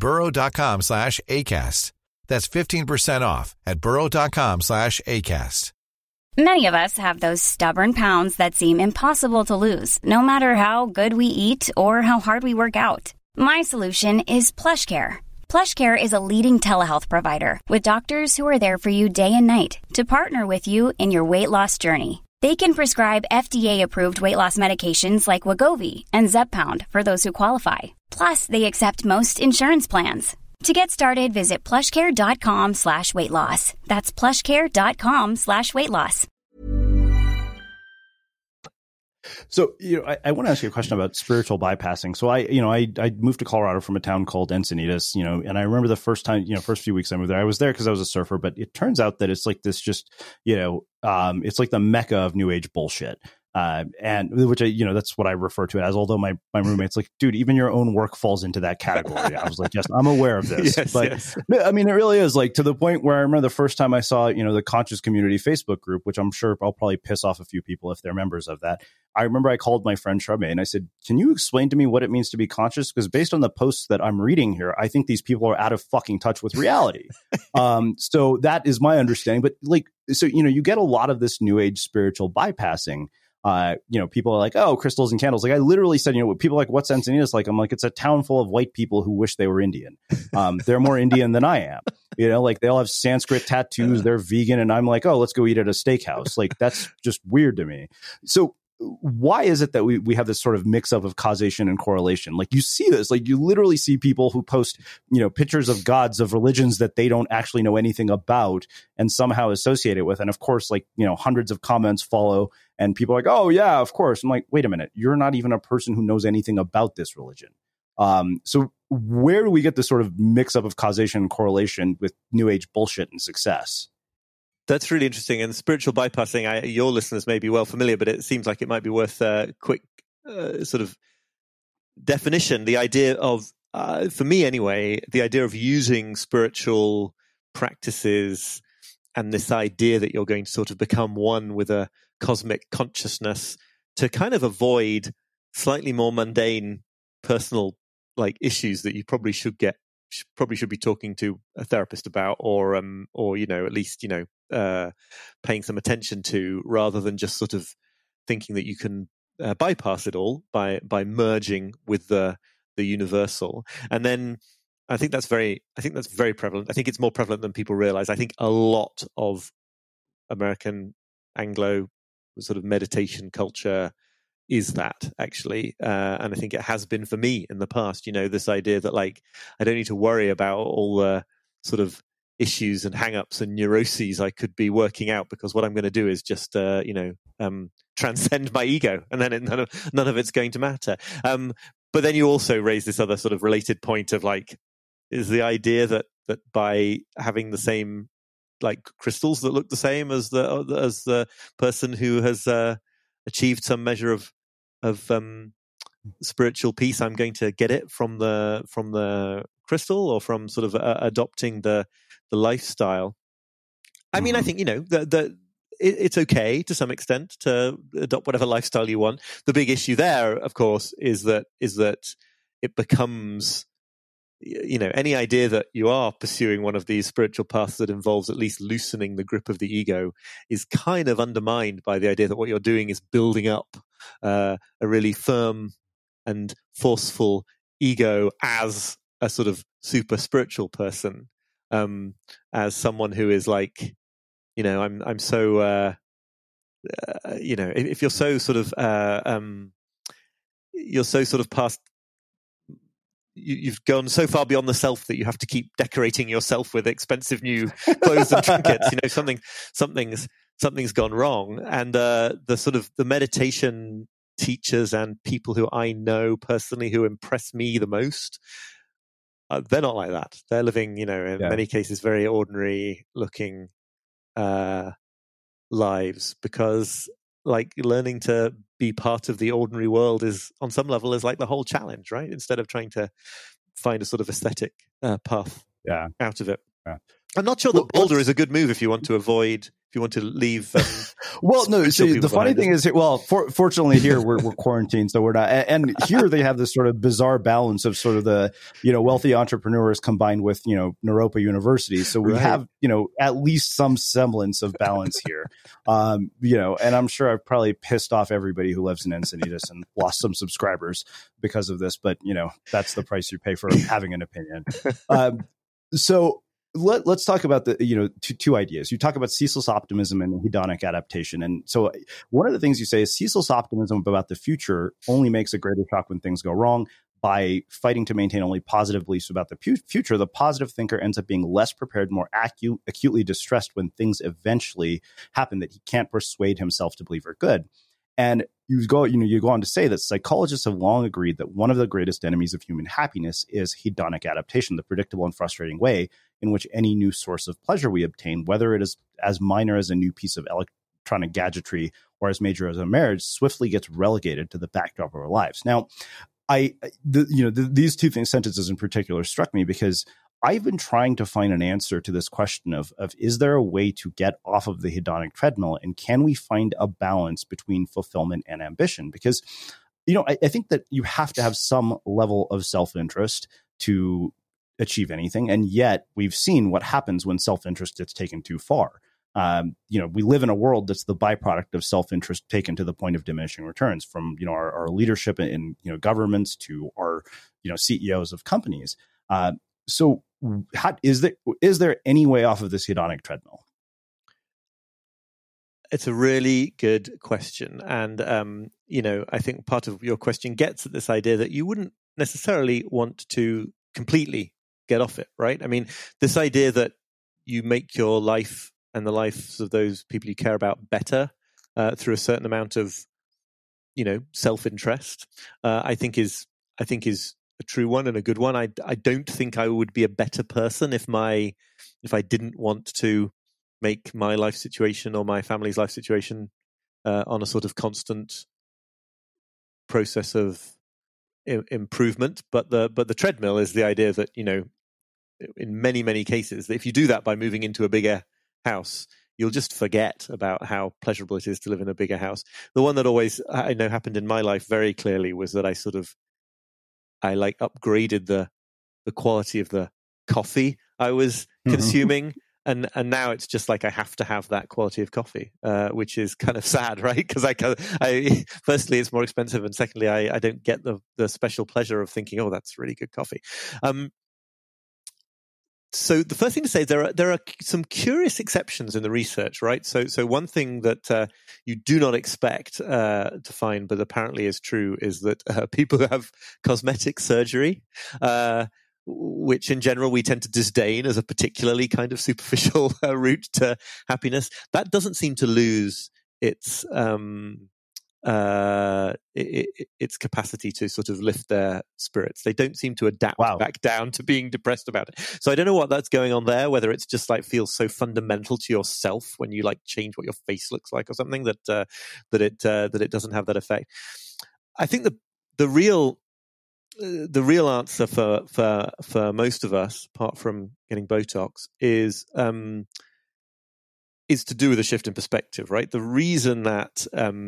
burrow.com/ACAST. That's 15% off at burrow.com/ACAST. Many of us have those stubborn pounds that seem impossible to lose, no matter how good we eat or how hard we work out. My solution is PlushCare. PlushCare is a leading telehealth provider with doctors who are there for you day and night to partner with you in your weight loss journey. They can prescribe FDA-approved weight loss medications like Wegovy and Zepbound for those who qualify. Plus, they accept most insurance plans. To get started, visit plushcare.com/weightloss. That's plushcare.com/weightloss. So, I want to ask you a question about spiritual bypassing. So I moved to Colorado from a town called Encinitas, and I remember the first time, first few weeks I moved there, I was there because I was a surfer, but it turns out that it's like this just, it's like the mecca of new age bullshit. And which that's what I refer to it as, although my roommate's like, dude, even your own work falls into that category. I was like, yes, I'm aware of this. Yes. I mean, it really is like to the point where I remember the first time I saw, the Conscious Community Facebook group, which I'm sure I'll probably piss off a few people if they're members of that. I remember I called my friend Charmaine and I said, can you explain to me what it means to be conscious? Because based on the posts that I'm reading here, I think these people are out of fucking touch with reality. So that is my understanding. But you get a lot of this new age spiritual bypassing. People are like, oh, crystals and candles. Like I literally said, people are like, what's Encinitas like? I'm like, it's a town full of white people who wish they were Indian. They're more Indian than I am. They all have Sanskrit tattoos. They're vegan. And I'm like, oh, let's go eat at a steakhouse. Like, that's just weird to me. So why is it that we have this sort of mix up of causation and correlation? Like, you see this, like, you literally see people who post, pictures of gods of religions that they don't actually know anything about and somehow associate it with. And of course, like, hundreds of comments follow and people are like, oh yeah, of course. I'm like, wait a minute, you're not even a person who knows anything about this religion. So where do we get this sort of mix up of causation and correlation with New Age bullshit and success? That's really interesting. And spiritual bypassing, your listeners may be well familiar, but it seems like it might be worth a quick sort of definition. The idea of, for me anyway, the idea of using spiritual practices and this idea that you're going to sort of become one with a cosmic consciousness to kind of avoid slightly more mundane personal like issues that you probably should be talking to a therapist about, or at least paying some attention to, rather than just sort of thinking that you can bypass it all by merging with the universal. And then I think that's very prevalent. I think it's more prevalent than people realize. I think a lot of American Anglo sort of meditation culture is that, actually. And I think it has been for me in the past, this idea that, like, I don't need to worry about all the sort of issues and hang-ups and neuroses I could be working out, because what I'm going to do is just, transcend my ego, and then none of it's going to matter. But then you also raise this other sort of related point of, like, is the idea that by having the same, like, crystals that look the same as the person who has achieved some measure of spiritual peace, I'm going to get it from the crystal, or from sort of adopting the lifestyle. I mean, I think it's okay to some extent to adopt whatever lifestyle you want. The big issue there, of course, is that it becomes, any idea that you are pursuing one of these spiritual paths that involves at least loosening the grip of the ego is kind of undermined by the idea that what you're doing is building up a really firm and forceful ego as a sort of super spiritual person, as someone who is like, I'm so, if you're so sort of, you're so sort of past, you've gone so far beyond the self that you have to keep decorating yourself with expensive new clothes and trinkets. Something's gone wrong. And the sort of the meditation teachers and people who I know personally who impress me the most, they're not like that. They're living, in many cases, very ordinary looking lives, because, like, learning to be part of the ordinary world is, on some level, is like the whole challenge, right? Instead of trying to find a sort of aesthetic path out of it. Yeah. I'm not sure that Boulder is a good move if you want to leave. Well, no. So the funny thing is, fortunately here we're quarantined, so we're not. And here they have this sort of bizarre balance of sort of the wealthy entrepreneurs combined with Naropa University. So we have at least some semblance of balance here. And I'm sure I've probably pissed off everybody who lives in Encinitas and lost some subscribers because of this. But that's the price you pay for having an opinion. So. Let's talk about the two ideas. You talk about ceaseless optimism and hedonic adaptation. And so one of the things you say is ceaseless optimism about the future only makes a greater shock when things go wrong. By fighting to maintain only positive beliefs about the future, the positive thinker ends up being less prepared, more acutely distressed when things eventually happen that he can't persuade himself to believe are good. And you go on to say that psychologists have long agreed that one of the greatest enemies of human happiness is hedonic adaptation, the predictable and frustrating way in which any new source of pleasure we obtain, whether it is as minor as a new piece of electronic gadgetry or as major as a marriage, swiftly gets relegated to the backdrop of our lives. Now, these two sentences in particular struck me because I've been trying to find an answer to this question of is there a way to get off of the hedonic treadmill, and can we find a balance between fulfillment and ambition? Because, I think that you have to have some level of self-interest to achieve anything. And yet we've seen what happens when self-interest gets taken too far. We live in a world that's the byproduct of self-interest taken to the point of diminishing returns, from, our leadership in, governments to our, CEOs of companies. So is there any way off of this hedonic treadmill? It's a really good question. And, I think part of your question gets at this idea that you wouldn't necessarily want to completely get off it, right? I mean, this idea that you make your life and the lives of those people you care about better through a certain amount of, self-interest, I think is a true one and a good one. I don't think I would be a better person if I didn't want to make my life situation or my family's life situation on a sort of constant process of improvement. But the treadmill is the idea that, in many, many cases, if you do that by moving into a bigger house, you'll just forget about how pleasurable it is to live in a bigger house. The one that always, I know, happened in my life very clearly was that I upgraded the quality of the coffee I was consuming. And now it's just like I have to have that quality of coffee, which is kind of sad, right? Because I firstly, it's more expensive, and secondly, I don't get the special pleasure of thinking, oh, that's really good coffee. So the first thing to say is there are some curious exceptions in the research, right? So one thing that you do not expect to find, but apparently is true, is that people who have cosmetic surgery, which in general we tend to disdain as a particularly kind of superficial route to happiness, that doesn't seem to lose its capacity to sort of lift their spirits. They don't seem to adapt back down to being depressed about it. So I don't know what that's going on there, whether it's just like feels so fundamental to yourself when you like change what your face looks like or something that it doesn't have that effect. I think the real answer for most of us, apart from getting Botox, is to do with a shift in perspective, right? The reason that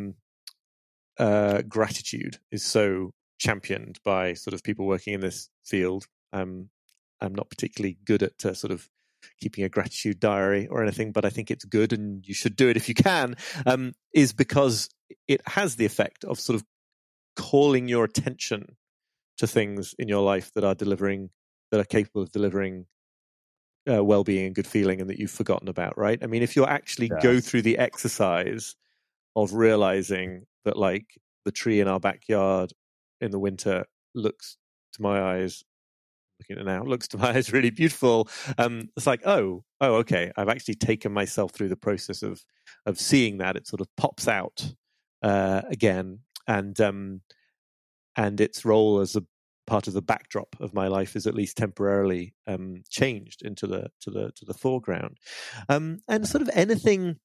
gratitude is so championed by sort of people working in this field. I'm not particularly good at sort of keeping a gratitude diary or anything, but I think it's good and you should do it if you can, is because it has the effect of sort of calling your attention to things in your life that are capable of delivering well-being and good feeling, and that you've forgotten about, right? I mean, if you actually go through the exercise of realizing that, like, the tree in our backyard in the winter looks to my eyes really beautiful. It's like, oh, okay. I've actually taken myself through the process of seeing that. It sort of pops out again, and its role as a part of the backdrop of my life is at least temporarily changed into the foreground. And sort of anything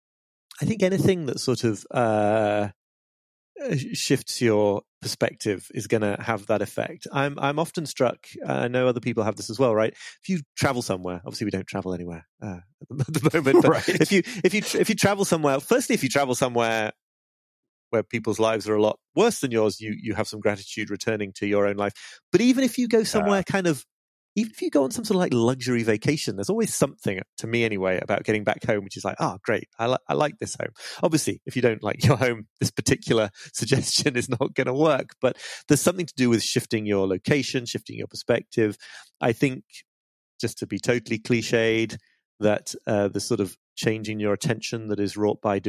that sort of shifts your perspective is going to have that effect. I'm often struck, I know other people have this as well, right? If you travel somewhere, obviously we don't travel anywhere at the moment, but right. if you travel somewhere, firstly, if you travel somewhere where people's lives are a lot worse than yours, you have some gratitude returning to your own life. But even if you go somewhere even if you go on some sort of like luxury vacation, there's always something, to me anyway, about getting back home, which is like, great, I like this home. Obviously, if you don't like your home, this particular suggestion is not going to work. But there's something to do with shifting your location, shifting your perspective. I think, just to be totally cliched, that the sort of changing your attention that is wrought by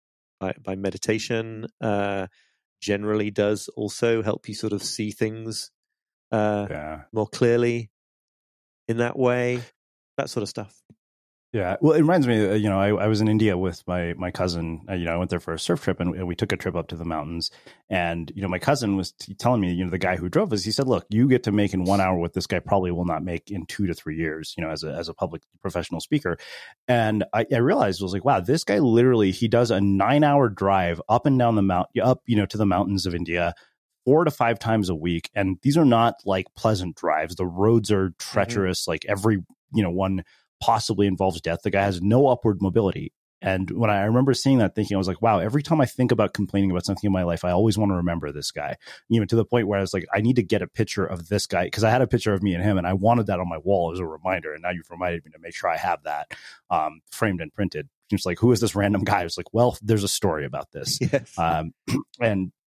meditation generally does also help you sort of see things more clearly in that way, that sort of stuff. Yeah. Well, it reminds me, I was in India with my cousin. I went there for a surf trip, and we took a trip up to the mountains. And, my cousin was telling me, the guy who drove us, he said, look, you get to make in 1 hour what this guy probably will not make in 2 to 3 years, as a public professional speaker. And I realized, I was like, wow, this guy literally, he does a 9-hour drive up and down the mountain, to the mountains of India 4 to 5 times a week. And these are not like pleasant drives. The roads are treacherous. Mm-hmm. Like every, one possibly involves death. The guy has no upward mobility. And when I remember seeing that, thinking, I was like, wow, every time I think about complaining about something in my life, I always want to remember this guy, to the point where I was like, I need to get a picture of this guy, because I had a picture of me and him, and I wanted that on my wall as a reminder. And now you've reminded me to make sure I have that framed and printed. It's like, who is this random guy? I was like, well, there's a story about this. Yes. And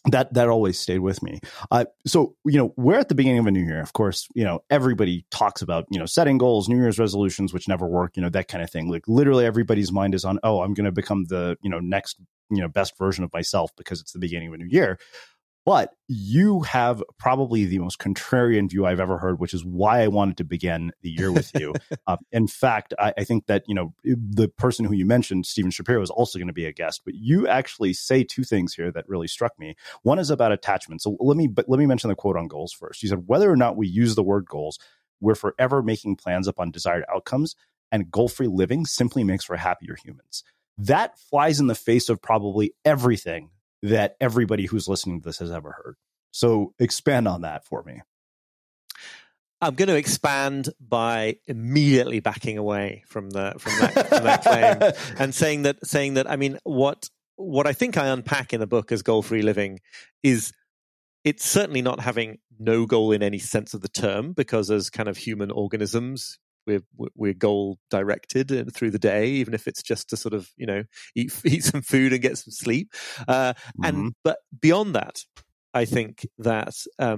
that always stayed with me. So, we're at the beginning of a new year. Of course, everybody talks about, setting goals, New Year's resolutions, which never work, that kind of thing. Like literally everybody's mind is on, I'm going to become the, next, best version of myself because it's the beginning of a new year. But you have probably the most contrarian view I've ever heard, which is why I wanted to begin the year with you. In fact, I think that, the person who you mentioned, Steven Shapiro, is also going to be a guest. But you actually say two things here that really struck me. One is about attachment. So let me mention the quote on goals first. You said, whether or not we use the word goals, we're forever making plans upon desired outcomes, and goal-free living simply makes for happier humans. That flies in the face of probably everything that everybody who's listening to this has ever heard. So expand on that for me. I'm going to expand by immediately backing away from that claim and saying that I mean what I think I unpack in the book as goal-free living is it's certainly not having no goal in any sense of the term, because as kind of human organisms, we're goal directed through the day, even if it's just to sort of eat some food and get some sleep. But beyond that, I think that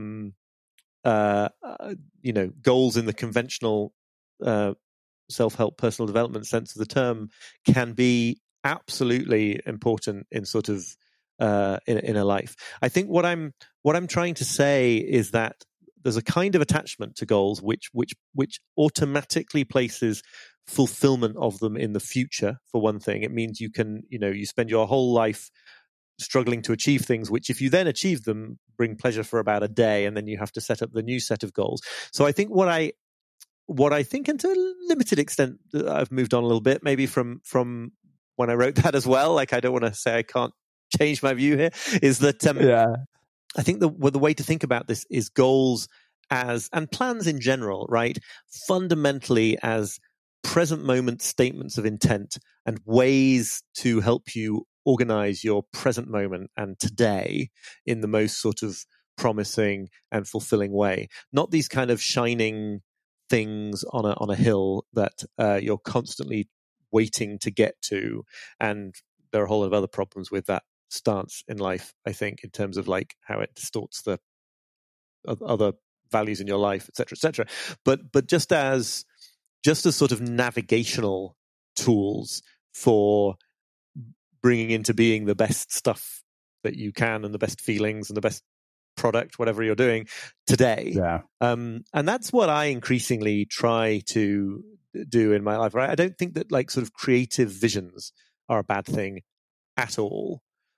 goals in the conventional self-help personal development sense of the term can be absolutely important in sort of in a life. I think what I'm trying to say is that there's a kind of attachment to goals which automatically places fulfillment of them in the future. For one thing, it means you can, you spend your whole life struggling to achieve things, which if you then achieve them, bring pleasure for about a day, and then you have to set up the new set of goals. So I think what I think, and to a limited extent, I've moved on a little bit, maybe from when I wrote that as well. Like, I don't want to say I can't change my view here, is that I think the way to think about this is goals and plans in general, right? Fundamentally as present moment statements of intent and ways to help you organize your present moment and today in the most sort of promising and fulfilling way. Not these kind of shining things on a hill that you're constantly waiting to get to. And there are a whole lot of other problems with that stance in life, I think, in terms of like how it distorts the other values in your life, etc., etc. But just as sort of navigational tools for bringing into being the best stuff that you can and the best feelings and the best product, whatever you're doing today. Yeah. And that's what I increasingly try to do in my life. Right? I don't think that like sort of creative visions are a bad thing at all.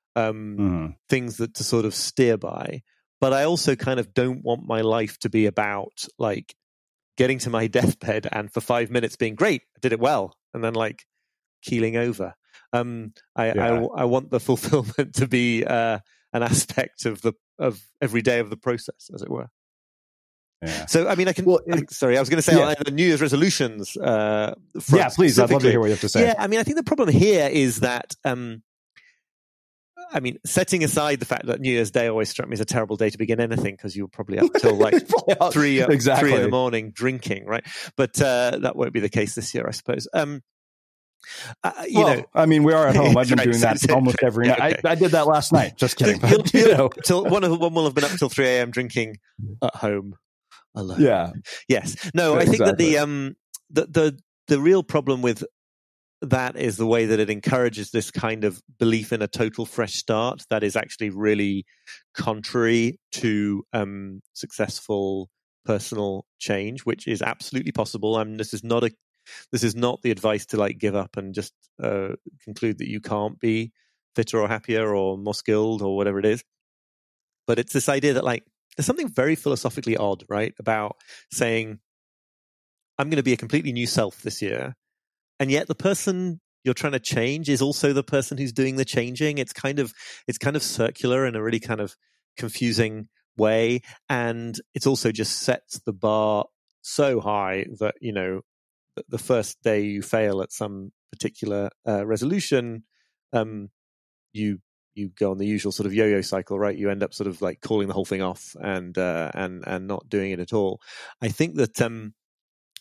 Things that to sort of steer by, but I also kind of don't want my life to be about like getting to my deathbed and for 5 minutes being great, I did it well, and then like keeling over. I want the fulfillment to be an aspect of every day of the process, as it were. Yeah. So, I mean, I can. Well, sorry, I was going to say on the New Year's resolutions. Please. I'd love to hear what you have to say. Yeah, I mean, I think the problem here is that. I mean, setting aside the fact that New Year's Day always struck me as a terrible day to begin anything, because you were probably up till like 3 in the morning drinking, right? But that won't be the case this year, I suppose. I mean, we are at home. I've been doing that almost every night. Okay. I did that last night. Just kidding. Till one will have been up till 3 a.m. drinking at home alone. Yeah. Yes. No, I think that the real problem with that is the way that it encourages this kind of belief in a total fresh start that is actually really contrary to successful personal change, which is absolutely possible. This is not the advice to like give up and just conclude that you can't be fitter or happier or more skilled or whatever it is. But it's this idea that like there's something very philosophically odd, right, about saying I'm going to be a completely new self this year. And yet the person you're trying to change is also the person who's doing the changing. It's kind of circular in a really kind of confusing way. And it's also just sets the bar so high that, the first day you fail at some particular resolution, you go on the usual sort of yo-yo cycle, right? You end up sort of like calling the whole thing off and not doing it at all. I think that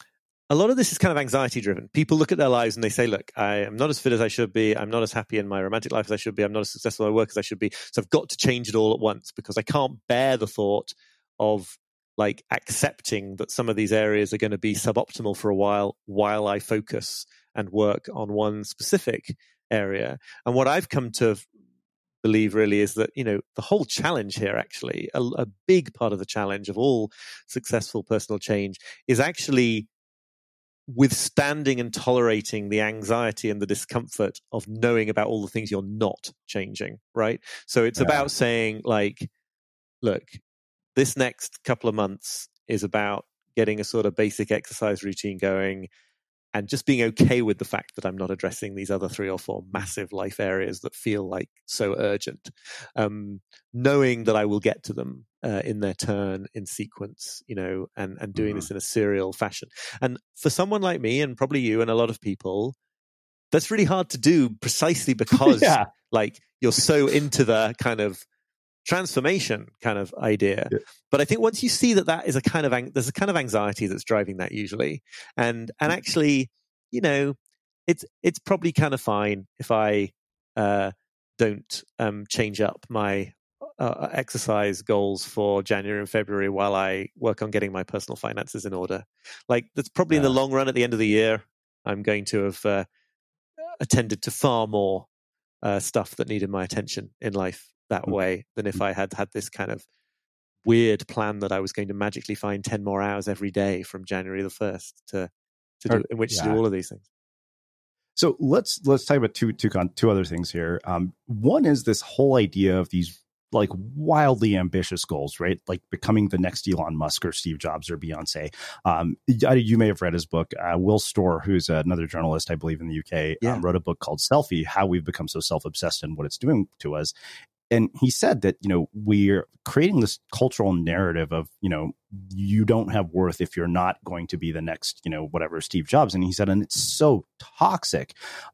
a lot of this is kind of anxiety driven. People look at their lives and they say, look, I am not as fit as I should be. I'm not as happy in my romantic life as I should be. I'm not as successful at my work as I should be. So I've got to change it all at once because I can't bear the thought of like accepting that some of these areas are going to be suboptimal for a while I focus and work on one specific area. And what I've come to believe really is that, the whole challenge here, actually, a big part of the challenge of all successful personal change is actually withstanding and tolerating the anxiety and the discomfort of knowing about all the things you're not changing, right? So it's about saying, like, look, this next couple of months is about getting a sort of basic exercise routine going and just being okay with the fact that I'm not addressing these other 3 or 4 massive life areas that feel like so urgent. Knowing that I will get to them in their turn, in sequence, and doing this in a serial fashion. And for someone like me, and probably you and a lot of people, that's really hard to do precisely because like you're so into the kind of transformation kind of idea. But I think once you see that is there's a kind of anxiety that's driving that usually. And actually, it's probably kind of fine if I don't change up my exercise goals for January and February while I work on getting my personal finances in order. Like that's probably in the long run, at the end of the year, I'm going to have attended to far more stuff that needed my attention in life that way than if I had this kind of weird plan that I was going to magically find 10 more hours every day from January the 1st to do all of these things. So let's talk about two other things here. One is this whole idea of these like wildly ambitious goals, right? Like becoming the next Elon Musk or Steve Jobs or Beyonce. You may have read his book. Will Storr, who's another journalist, I believe, in the UK, wrote a book called Selfie, How We've Become So Self-Obsessed and What It's Doing to Us. And he said that, we're creating this cultural narrative of, you don't have worth if you're not going to be the next, whatever, Steve Jobs. And he said, and it's so toxic,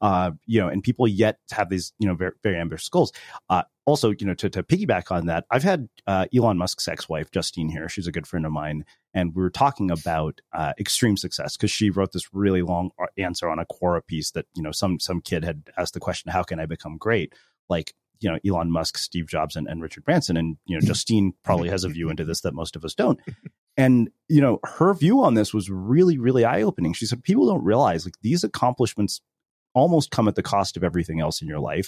and people yet have these, very, very ambitious goals. Also, to piggyback on that, I've had Elon Musk's ex-wife, Justine, here. She's a good friend of mine. And we were talking about extreme success because she wrote this really long answer on a Quora piece that, some kid had asked the question, how can I become great? Like, Elon Musk, Steve Jobs, and Richard Branson. And, Justine probably has a view into this that most of us don't. And, her view on this was really, really eye-opening. She said, people don't realize like these accomplishments almost come at the cost of everything else in your life.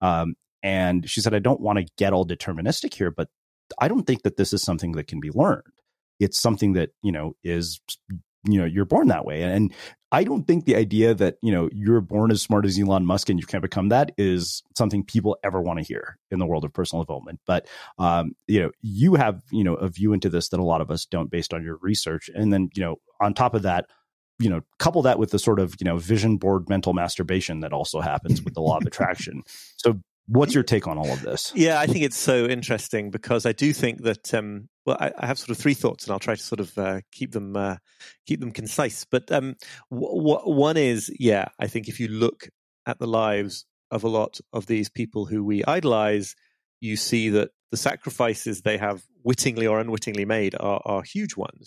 And she said, I don't want to get all deterministic here, but I don't think that this is something that can be learned. It's something that, is, you're born that way. And I don't think the idea that, you're born as smart as Elon Musk and you can't become that is something people ever want to hear in the world of personal development. But, you have, a view into this that a lot of us don't based on your research. And then, on top of that, couple that with the sort of, vision board mental masturbation that also happens with the law of attraction. So what's your take on all of this? Yeah, I think it's so interesting because I do think that, I have sort of 3 thoughts and I'll try to sort of keep them concise. But one is, I think if you look at the lives of a lot of these people who we idolize, you see that the sacrifices they have wittingly or unwittingly made are huge ones.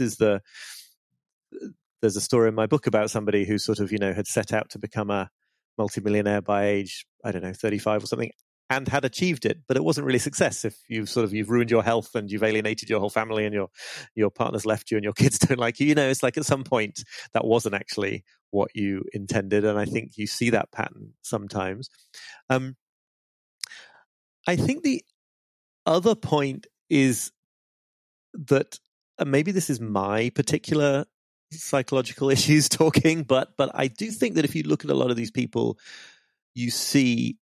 There's a story in my book about somebody who sort of, had set out to become a multimillionaire by age, 35 or something, and had achieved it, but it wasn't really success. If you've ruined your health and you've alienated your whole family and your partner's left you and your kids don't like you, it's like at some point that wasn't actually what you intended. And I think you see that pattern sometimes. I think the other point is that maybe this is my particular psychological issues talking, but I do think that if you look at a lot of these people, you see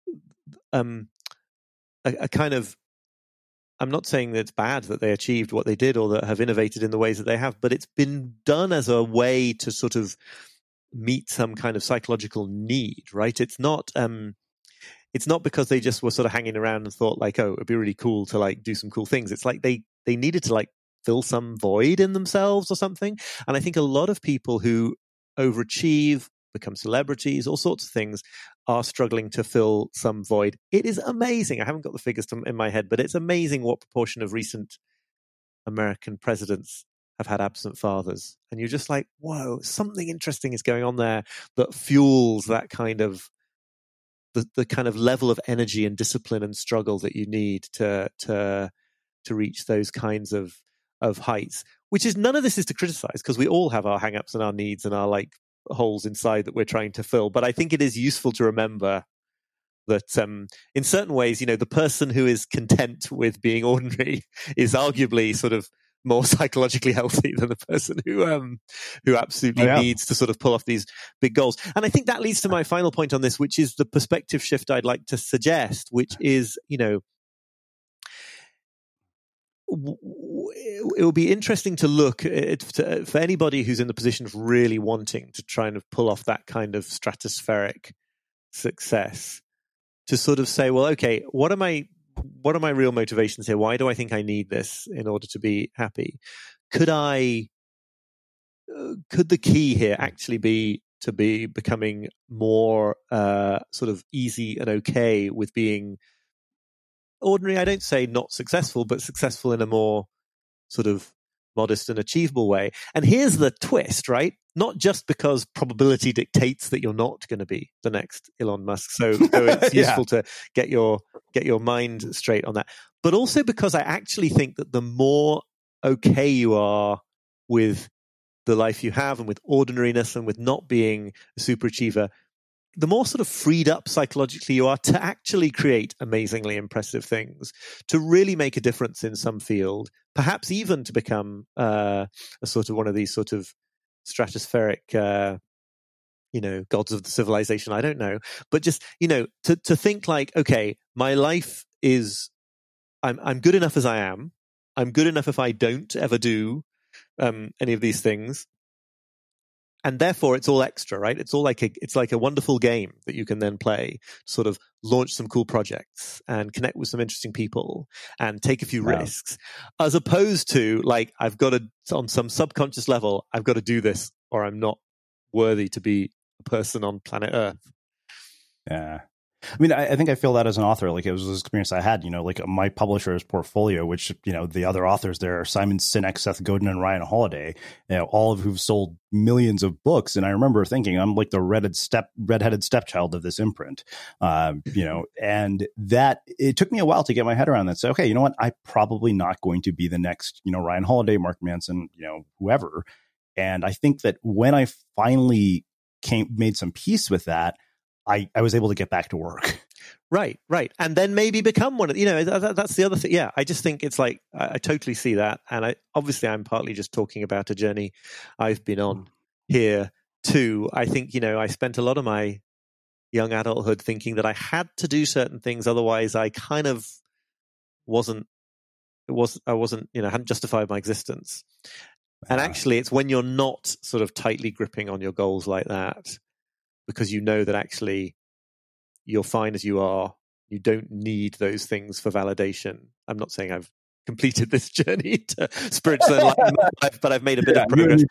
a kind of, I'm not saying that it's bad that they achieved what they did or that have innovated in the ways that they have, but it's been done as a way to sort of meet some kind of psychological need, right? It's not because they just were sort of hanging around and thought like, oh, it'd be really cool to like do some cool things. It's like they needed to like fill some void in themselves or something. And I think a lot of people who overachieve, become celebrities, all sorts of things, are struggling to fill some void. It is amazing. I haven't got the figures in my head, but it's amazing what proportion of recent American presidents have had absent fathers. And you're just like, whoa, something interesting is going on there that fuels that kind of the kind of level of energy and discipline and struggle that you need to reach those kinds of heights. Which is, none of this is to criticize, because we all have our hang-ups and our needs and our like holes inside that we're trying to fill. But I think it is useful to remember that in certain ways, the person who is content with being ordinary is arguably sort of more psychologically healthy than the person who absolutely needs to sort of pull off these big goals. And I think that leads to my final point on this, which is the perspective shift I'd like to suggest, which is, it will be interesting to look at, for anybody who's in the position of really wanting to try and pull off that kind of stratospheric success, to sort of say, well, okay, what are my real motivations here? Why do I think I need this in order to be happy? Could the key here actually be to be becoming more sort of easy and okay with being ordinary? I don't say not successful, but successful in a more sort of modest and achievable way. And here's the twist, right? Not just because probability dictates that you're not going to be the next Elon Musk. So it's useful to get your mind straight on that. But also because I actually think that the more okay you are with the life you have and with ordinariness and with not being a superachiever, the more sort of freed up psychologically you are to actually create amazingly impressive things, to really make a difference in some field, perhaps even to become a sort of one of these sort of stratospheric, gods of the civilization. I don't know. But just, to think like, okay, my life is, I'm good enough as I am. I'm good enough if I don't ever do any of these things. And therefore, it's all extra, right? It's like a wonderful game that you can then play, sort of launch some cool projects and connect with some interesting people and take a few risks, as opposed to like, I've got to, on some subconscious level, I've got to do this or I'm not worthy to be a person on planet Earth. Yeah. I mean, I think I feel that as an author. Like, it was this experience I had, like my publisher's portfolio, which, the other authors there are Simon Sinek, Seth Godin, and Ryan Holiday, all of who've sold millions of books. And I remember thinking, I'm like the redheaded stepchild of this imprint, and that it took me a while to get my head around that. So, okay, you know what? I'm probably not going to be the next, Ryan Holiday, Mark Manson, whoever. And I think that when I finally made some peace with that, I was able to get back to work. Right. And then maybe become one of, that's the other thing. Yeah. I just think it's like, I totally see that. And I'm partly just talking about a journey I've been on here too. I think, I spent a lot of my young adulthood thinking that I had to do certain things. Otherwise I kind of hadn't justified my existence. And actually it's when you're not sort of tightly gripping on your goals like that, because you know that actually you're fine as you are. You don't need those things for validation. I'm not saying I've completed this journey to spiritual enlightenment, but I've made a bit of progress.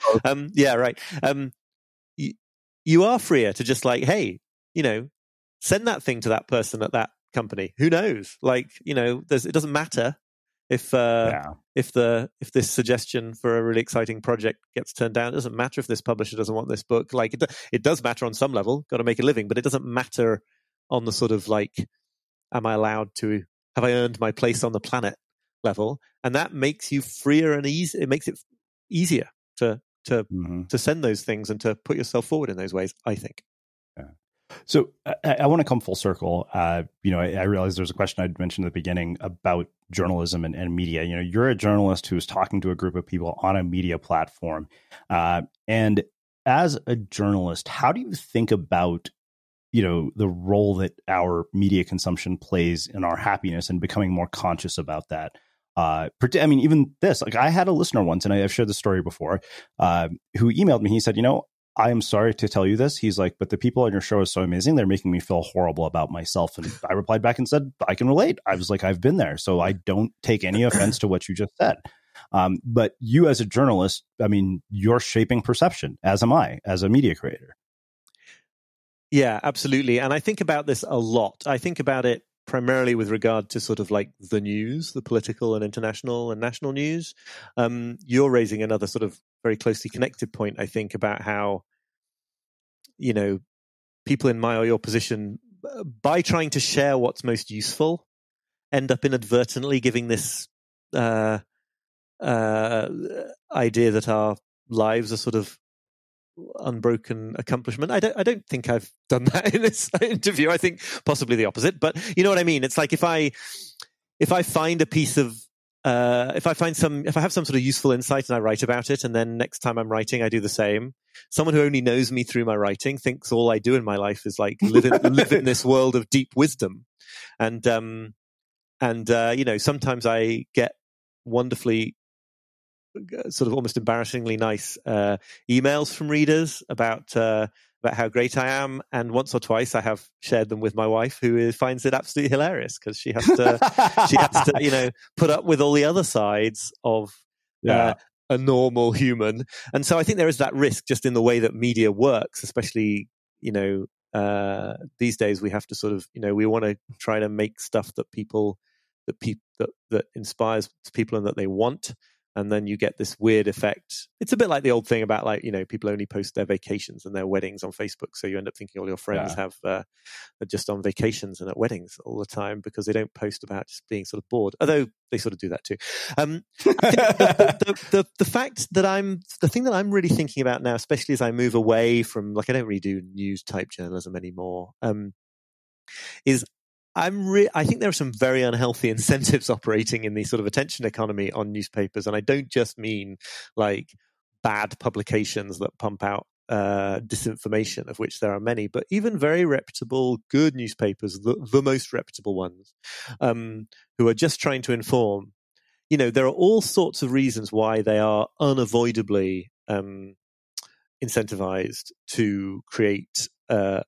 You are freer to just like, hey, send that thing to that person at that company. Who knows? Like, it doesn't matter if this suggestion for a really exciting project gets turned down. It doesn't matter if this publisher doesn't want this book. Like, it does matter on some level. Got to make a living, but it doesn't matter on the sort of like, have I earned my place on the planet level? And that makes you freer and easy. It makes it easier to send those things and to put yourself forward in those ways, I think. Yeah. So I want to come full circle. I realize there's a question I'd mentioned at the beginning about journalism and media. You're a journalist who's talking to a group of people on a media platform. And as a journalist, how do you think about, the role that our media consumption plays in our happiness and becoming more conscious about that? Even this, like I had a listener once, and I've shared this story before, who emailed me. He said, I am sorry to tell you this. He's like, but the people on your show are so amazing. They're making me feel horrible about myself. And I replied back and said, I can relate. I was like, I've been there. So I don't take any offense to what you just said. But you as a journalist, you're shaping perception, as am I, as a media creator. Yeah, absolutely. And I think about this a lot. I think about it primarily with regard to sort of like the news, the political and international and national news. You're raising another sort of very closely connected point, I think, about how, you know, people in my or your position, by trying to share what's most useful, end up inadvertently giving this idea that our lives are sort of unbroken accomplishment. I don't think I've done that in this interview. I think possibly the opposite, but you know what I mean? It's like if I find a piece of if I have some sort of useful insight and I write about it, and then next time I'm writing I do the same, someone who only knows me through my writing thinks all I do in my life is like live in this world of deep wisdom. And you know, sometimes I get wonderfully sort of almost embarrassingly nice emails from readers about how great I am, and once or twice I have shared them with my wife, who finds it absolutely hilarious because she has to you know, put up with all the other sides of a normal human. And so I think there is that risk just in the way that media works, especially, you know, these days we have to sort of, you know, we want to try to make stuff that that inspires people and that they want. And then you get this weird effect. It's a bit like the old thing about, like, you know, people only post their vacations and their weddings on Facebook. So you end up thinking all your friends are just on vacations and at weddings all the time because they don't post about just being sort of bored. Although they sort of do that too. I think the fact that the thing that I'm really thinking about now, especially as I move away from, like, I don't really do news type journalism anymore, is I think there are some very unhealthy incentives operating in the sort of attention economy on newspapers. And I don't just mean like bad publications that pump out disinformation, of which there are many, but even very reputable, good newspapers, the most reputable ones, who are just trying to inform. You know, there are all sorts of reasons why they are unavoidably incentivized to create a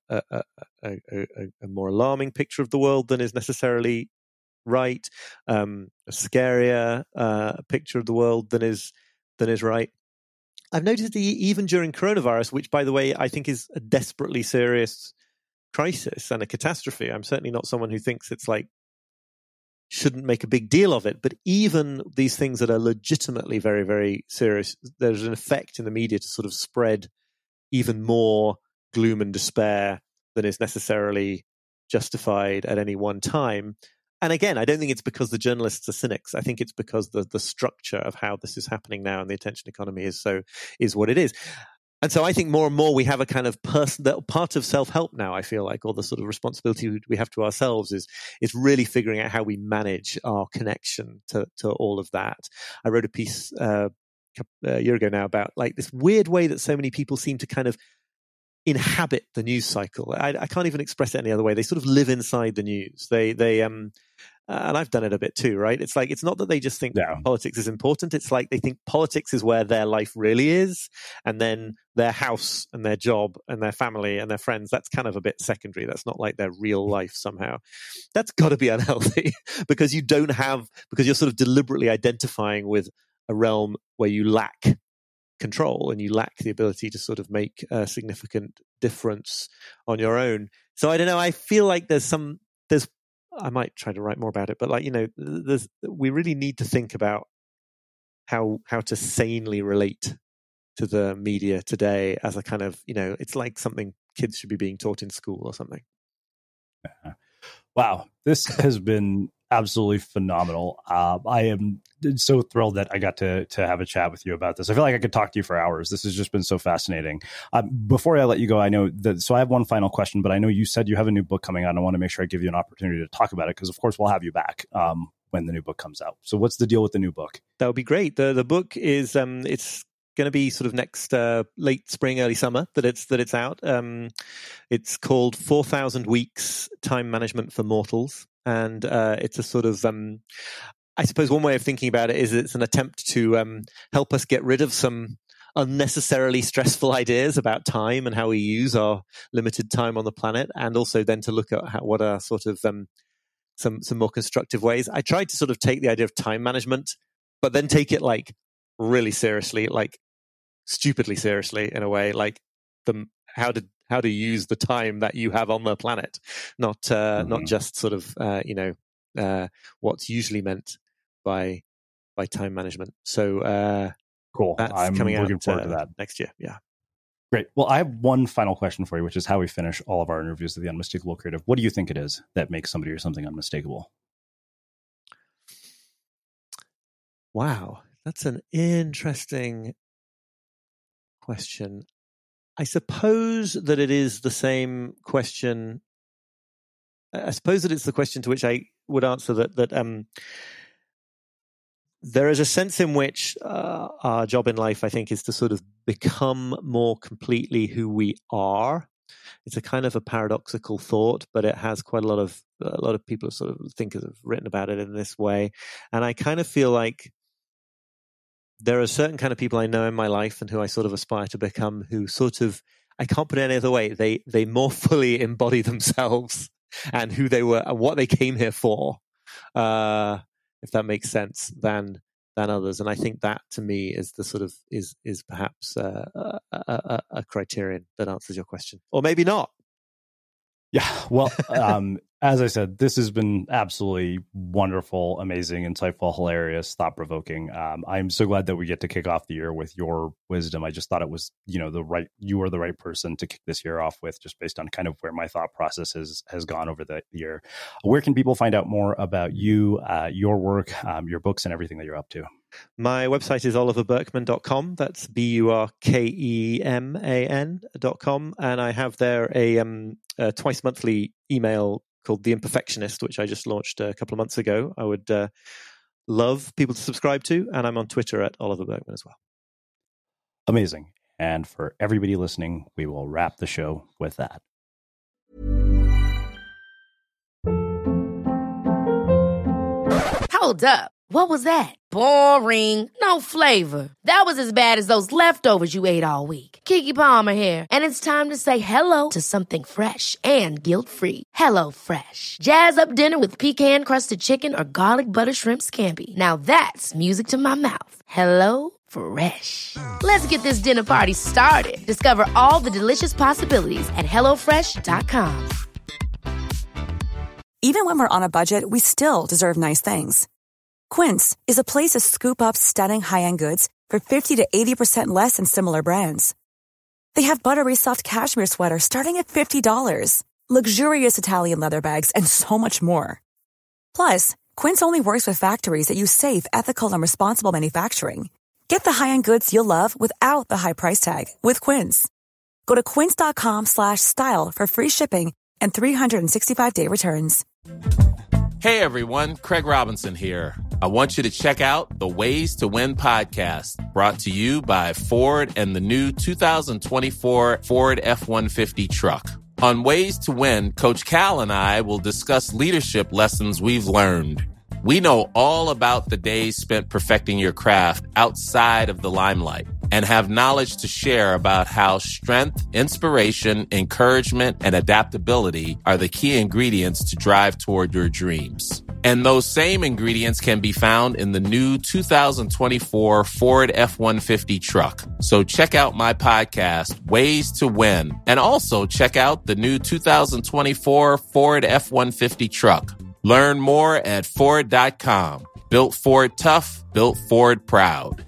more alarming picture of the world than is necessarily right, a scarier picture of the world than is right. I've noticed even during coronavirus, which, by the way, I think is a desperately serious crisis and a catastrophe. I'm certainly not someone who thinks it's like shouldn't make a big deal of it, but even these things that are legitimately very, very serious, there's an effect in the media to sort of spread even more gloom and despair than is necessarily justified at any one time. And again, I don't think it's because the journalists are cynics. I think it's because the structure of how this is happening now in the attention economy is what it is. And so I think more and more we have a kind of part of self-help now, I feel like, or the sort of responsibility we have to ourselves is really figuring out how we manage our connection to all of that. I wrote a piece a year ago now about like this weird way that so many people seem to kind of inhabit the news cycle. I can't even express it any other way. They sort of live inside the news. They and I've done it a bit too, right? It's like, it's not that they just think politics is important. It's like they think politics is where their life really is. And then their house and their job and their family and their friends, that's kind of a bit secondary. That's not like their real life somehow. That's got to be unhealthy because you're sort of deliberately identifying with a realm where you lack control and you lack the ability to sort of make a significant difference on your own. So I don't know. I feel like I might try to write more about it, but like, you know, we really need to think about how to sanely relate to the media today as a kind of, you know, it's like something kids should be being taught in school or something. Wow. This has been absolutely phenomenal. I am so thrilled that I got to have a chat with you about this. I feel like I could talk to you for hours. This has just been so fascinating. Before I let you go, I know that, so I have one final question, but I know you said you have a new book coming out. And I want to make sure I give you an opportunity to talk about it because, of course, we'll have you back when the new book comes out. So what's the deal with the new book? That would be great. The book is, it's going to be sort of next late spring, early summer that it's out. It's called 4,000 Weeks, Time Management for Mortals. And it's a sort of, I suppose one way of thinking about it is it's an attempt to help us get rid of some unnecessarily stressful ideas about time and how we use our limited time on the planet, and also then to look at what are sort of some more constructive ways. I tried to sort of take the idea of time management, but then take it like really seriously, like stupidly seriously in a way, like how how to use the time that you have on the planet, not just sort of what's usually meant by time management. So cool. That's coming looking out forward to that next year. Yeah. Great. Well, I have one final question for you, which is how we finish all of our interviews of the Unmistakable Creative. What do you think it is that makes somebody or something unmistakable? Wow, that's an interesting question. I suppose that it is the same question. I suppose that it's the question to which I would answer that there is a sense in which our job in life, I think, is to sort of become more completely who we are. It's a kind of a paradoxical thought, but it has quite a lot of people sort of thinkers have written about it in this way. And I kind of feel like there are certain kind of people I know in my life and who I sort of aspire to become, who sort of, I can't put it any other way, they more fully embody themselves and who they were and what they came here for. If that makes sense, than others. And I think that to me is the sort of is perhaps a criterion that answers your question, or maybe not. Yeah, well, as I said, this has been absolutely wonderful, amazing, insightful, hilarious, thought-provoking. I'm so glad that we get to kick off the year with your wisdom. I just thought it was, you were the right person to kick this year off with, just based on kind of where my thought process has gone over the year. Where can people find out more about you, your work, your books, and everything that you're up to? My website is oliverburkeman.com. That's BURKEMAN.com. And I have there a twice monthly email called The Imperfectionist, which I just launched a couple of months ago. I would love people to subscribe to. And I'm on Twitter at Oliver Burkeman as well. Amazing. And for everybody listening, we will wrap the show with that. Hold up. What was that? Boring. No flavor. That was as bad as those leftovers you ate all week. Keke Palmer here. And it's time to say hello to something fresh and guilt-free. Hello Fresh. Jazz up dinner with pecan-crusted chicken or garlic butter shrimp scampi. Now that's music to my mouth. Hello Fresh. Let's get this dinner party started. Discover all the delicious possibilities at HelloFresh.com. Even when we're on a budget, we still deserve nice things. Quince is a place to scoop up stunning high-end goods for 50 to 80% less than similar brands. They have buttery soft cashmere sweaters starting at $50, luxurious Italian leather bags, and so much more. Plus, Quince only works with factories that use safe, ethical, and responsible manufacturing. Get the high-end goods you'll love without the high price tag with Quince. Go to quince.com/style for free shipping and 365-day returns. Hey everyone, Craig Robinson here. I want you to check out the Ways to Win podcast, brought to you by Ford and the new 2024 Ford F-150 truck. On Ways to Win, Coach Cal and I will discuss leadership lessons we've learned. We know all about the days spent perfecting your craft outside of the limelight and have knowledge to share about how strength, inspiration, encouragement, and adaptability are the key ingredients to drive toward your dreams. And those same ingredients can be found in the new 2024 Ford F-150 truck. So check out my podcast, Ways to Win, and also check out the new 2024 Ford F-150 truck. Learn more at Ford.com. Built Ford tough, built Ford proud.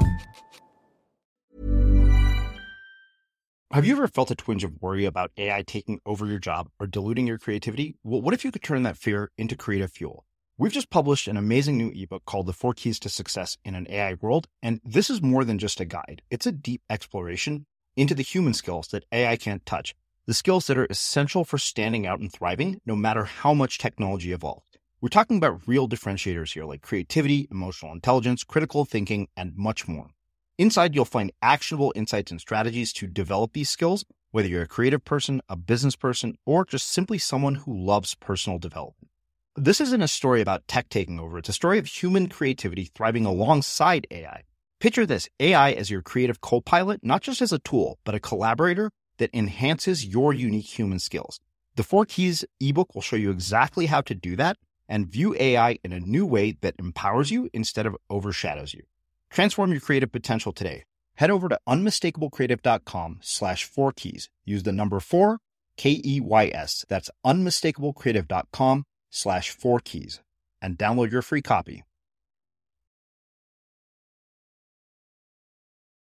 Have you ever felt a twinge of worry about AI taking over your job or diluting your creativity? Well, what if you could turn that fear into creative fuel? We've just published an amazing new ebook called The 4 Keys to Success in an AI World, and this is more than just a guide. It's a deep exploration into the human skills that AI can't touch, the skills that are essential for standing out and thriving, no matter how much technology evolves. We're talking about real differentiators here, like creativity, emotional intelligence, critical thinking, and much more. Inside, you'll find actionable insights and strategies to develop these skills, whether you're a creative person, a business person, or just simply someone who loves personal development. This isn't a story about tech taking over. It's a story of human creativity thriving alongside AI. Picture this, AI as your creative co-pilot, not just as a tool, but a collaborator that enhances your unique human skills. The 4 Keys ebook will show you exactly how to do that and view AI in a new way that empowers you instead of overshadows you. Transform your creative potential today. Head over to unmistakablecreative.com/4keys. Use the number 4 Keys. That's unmistakablecreative.com/4keys. And download your free copy.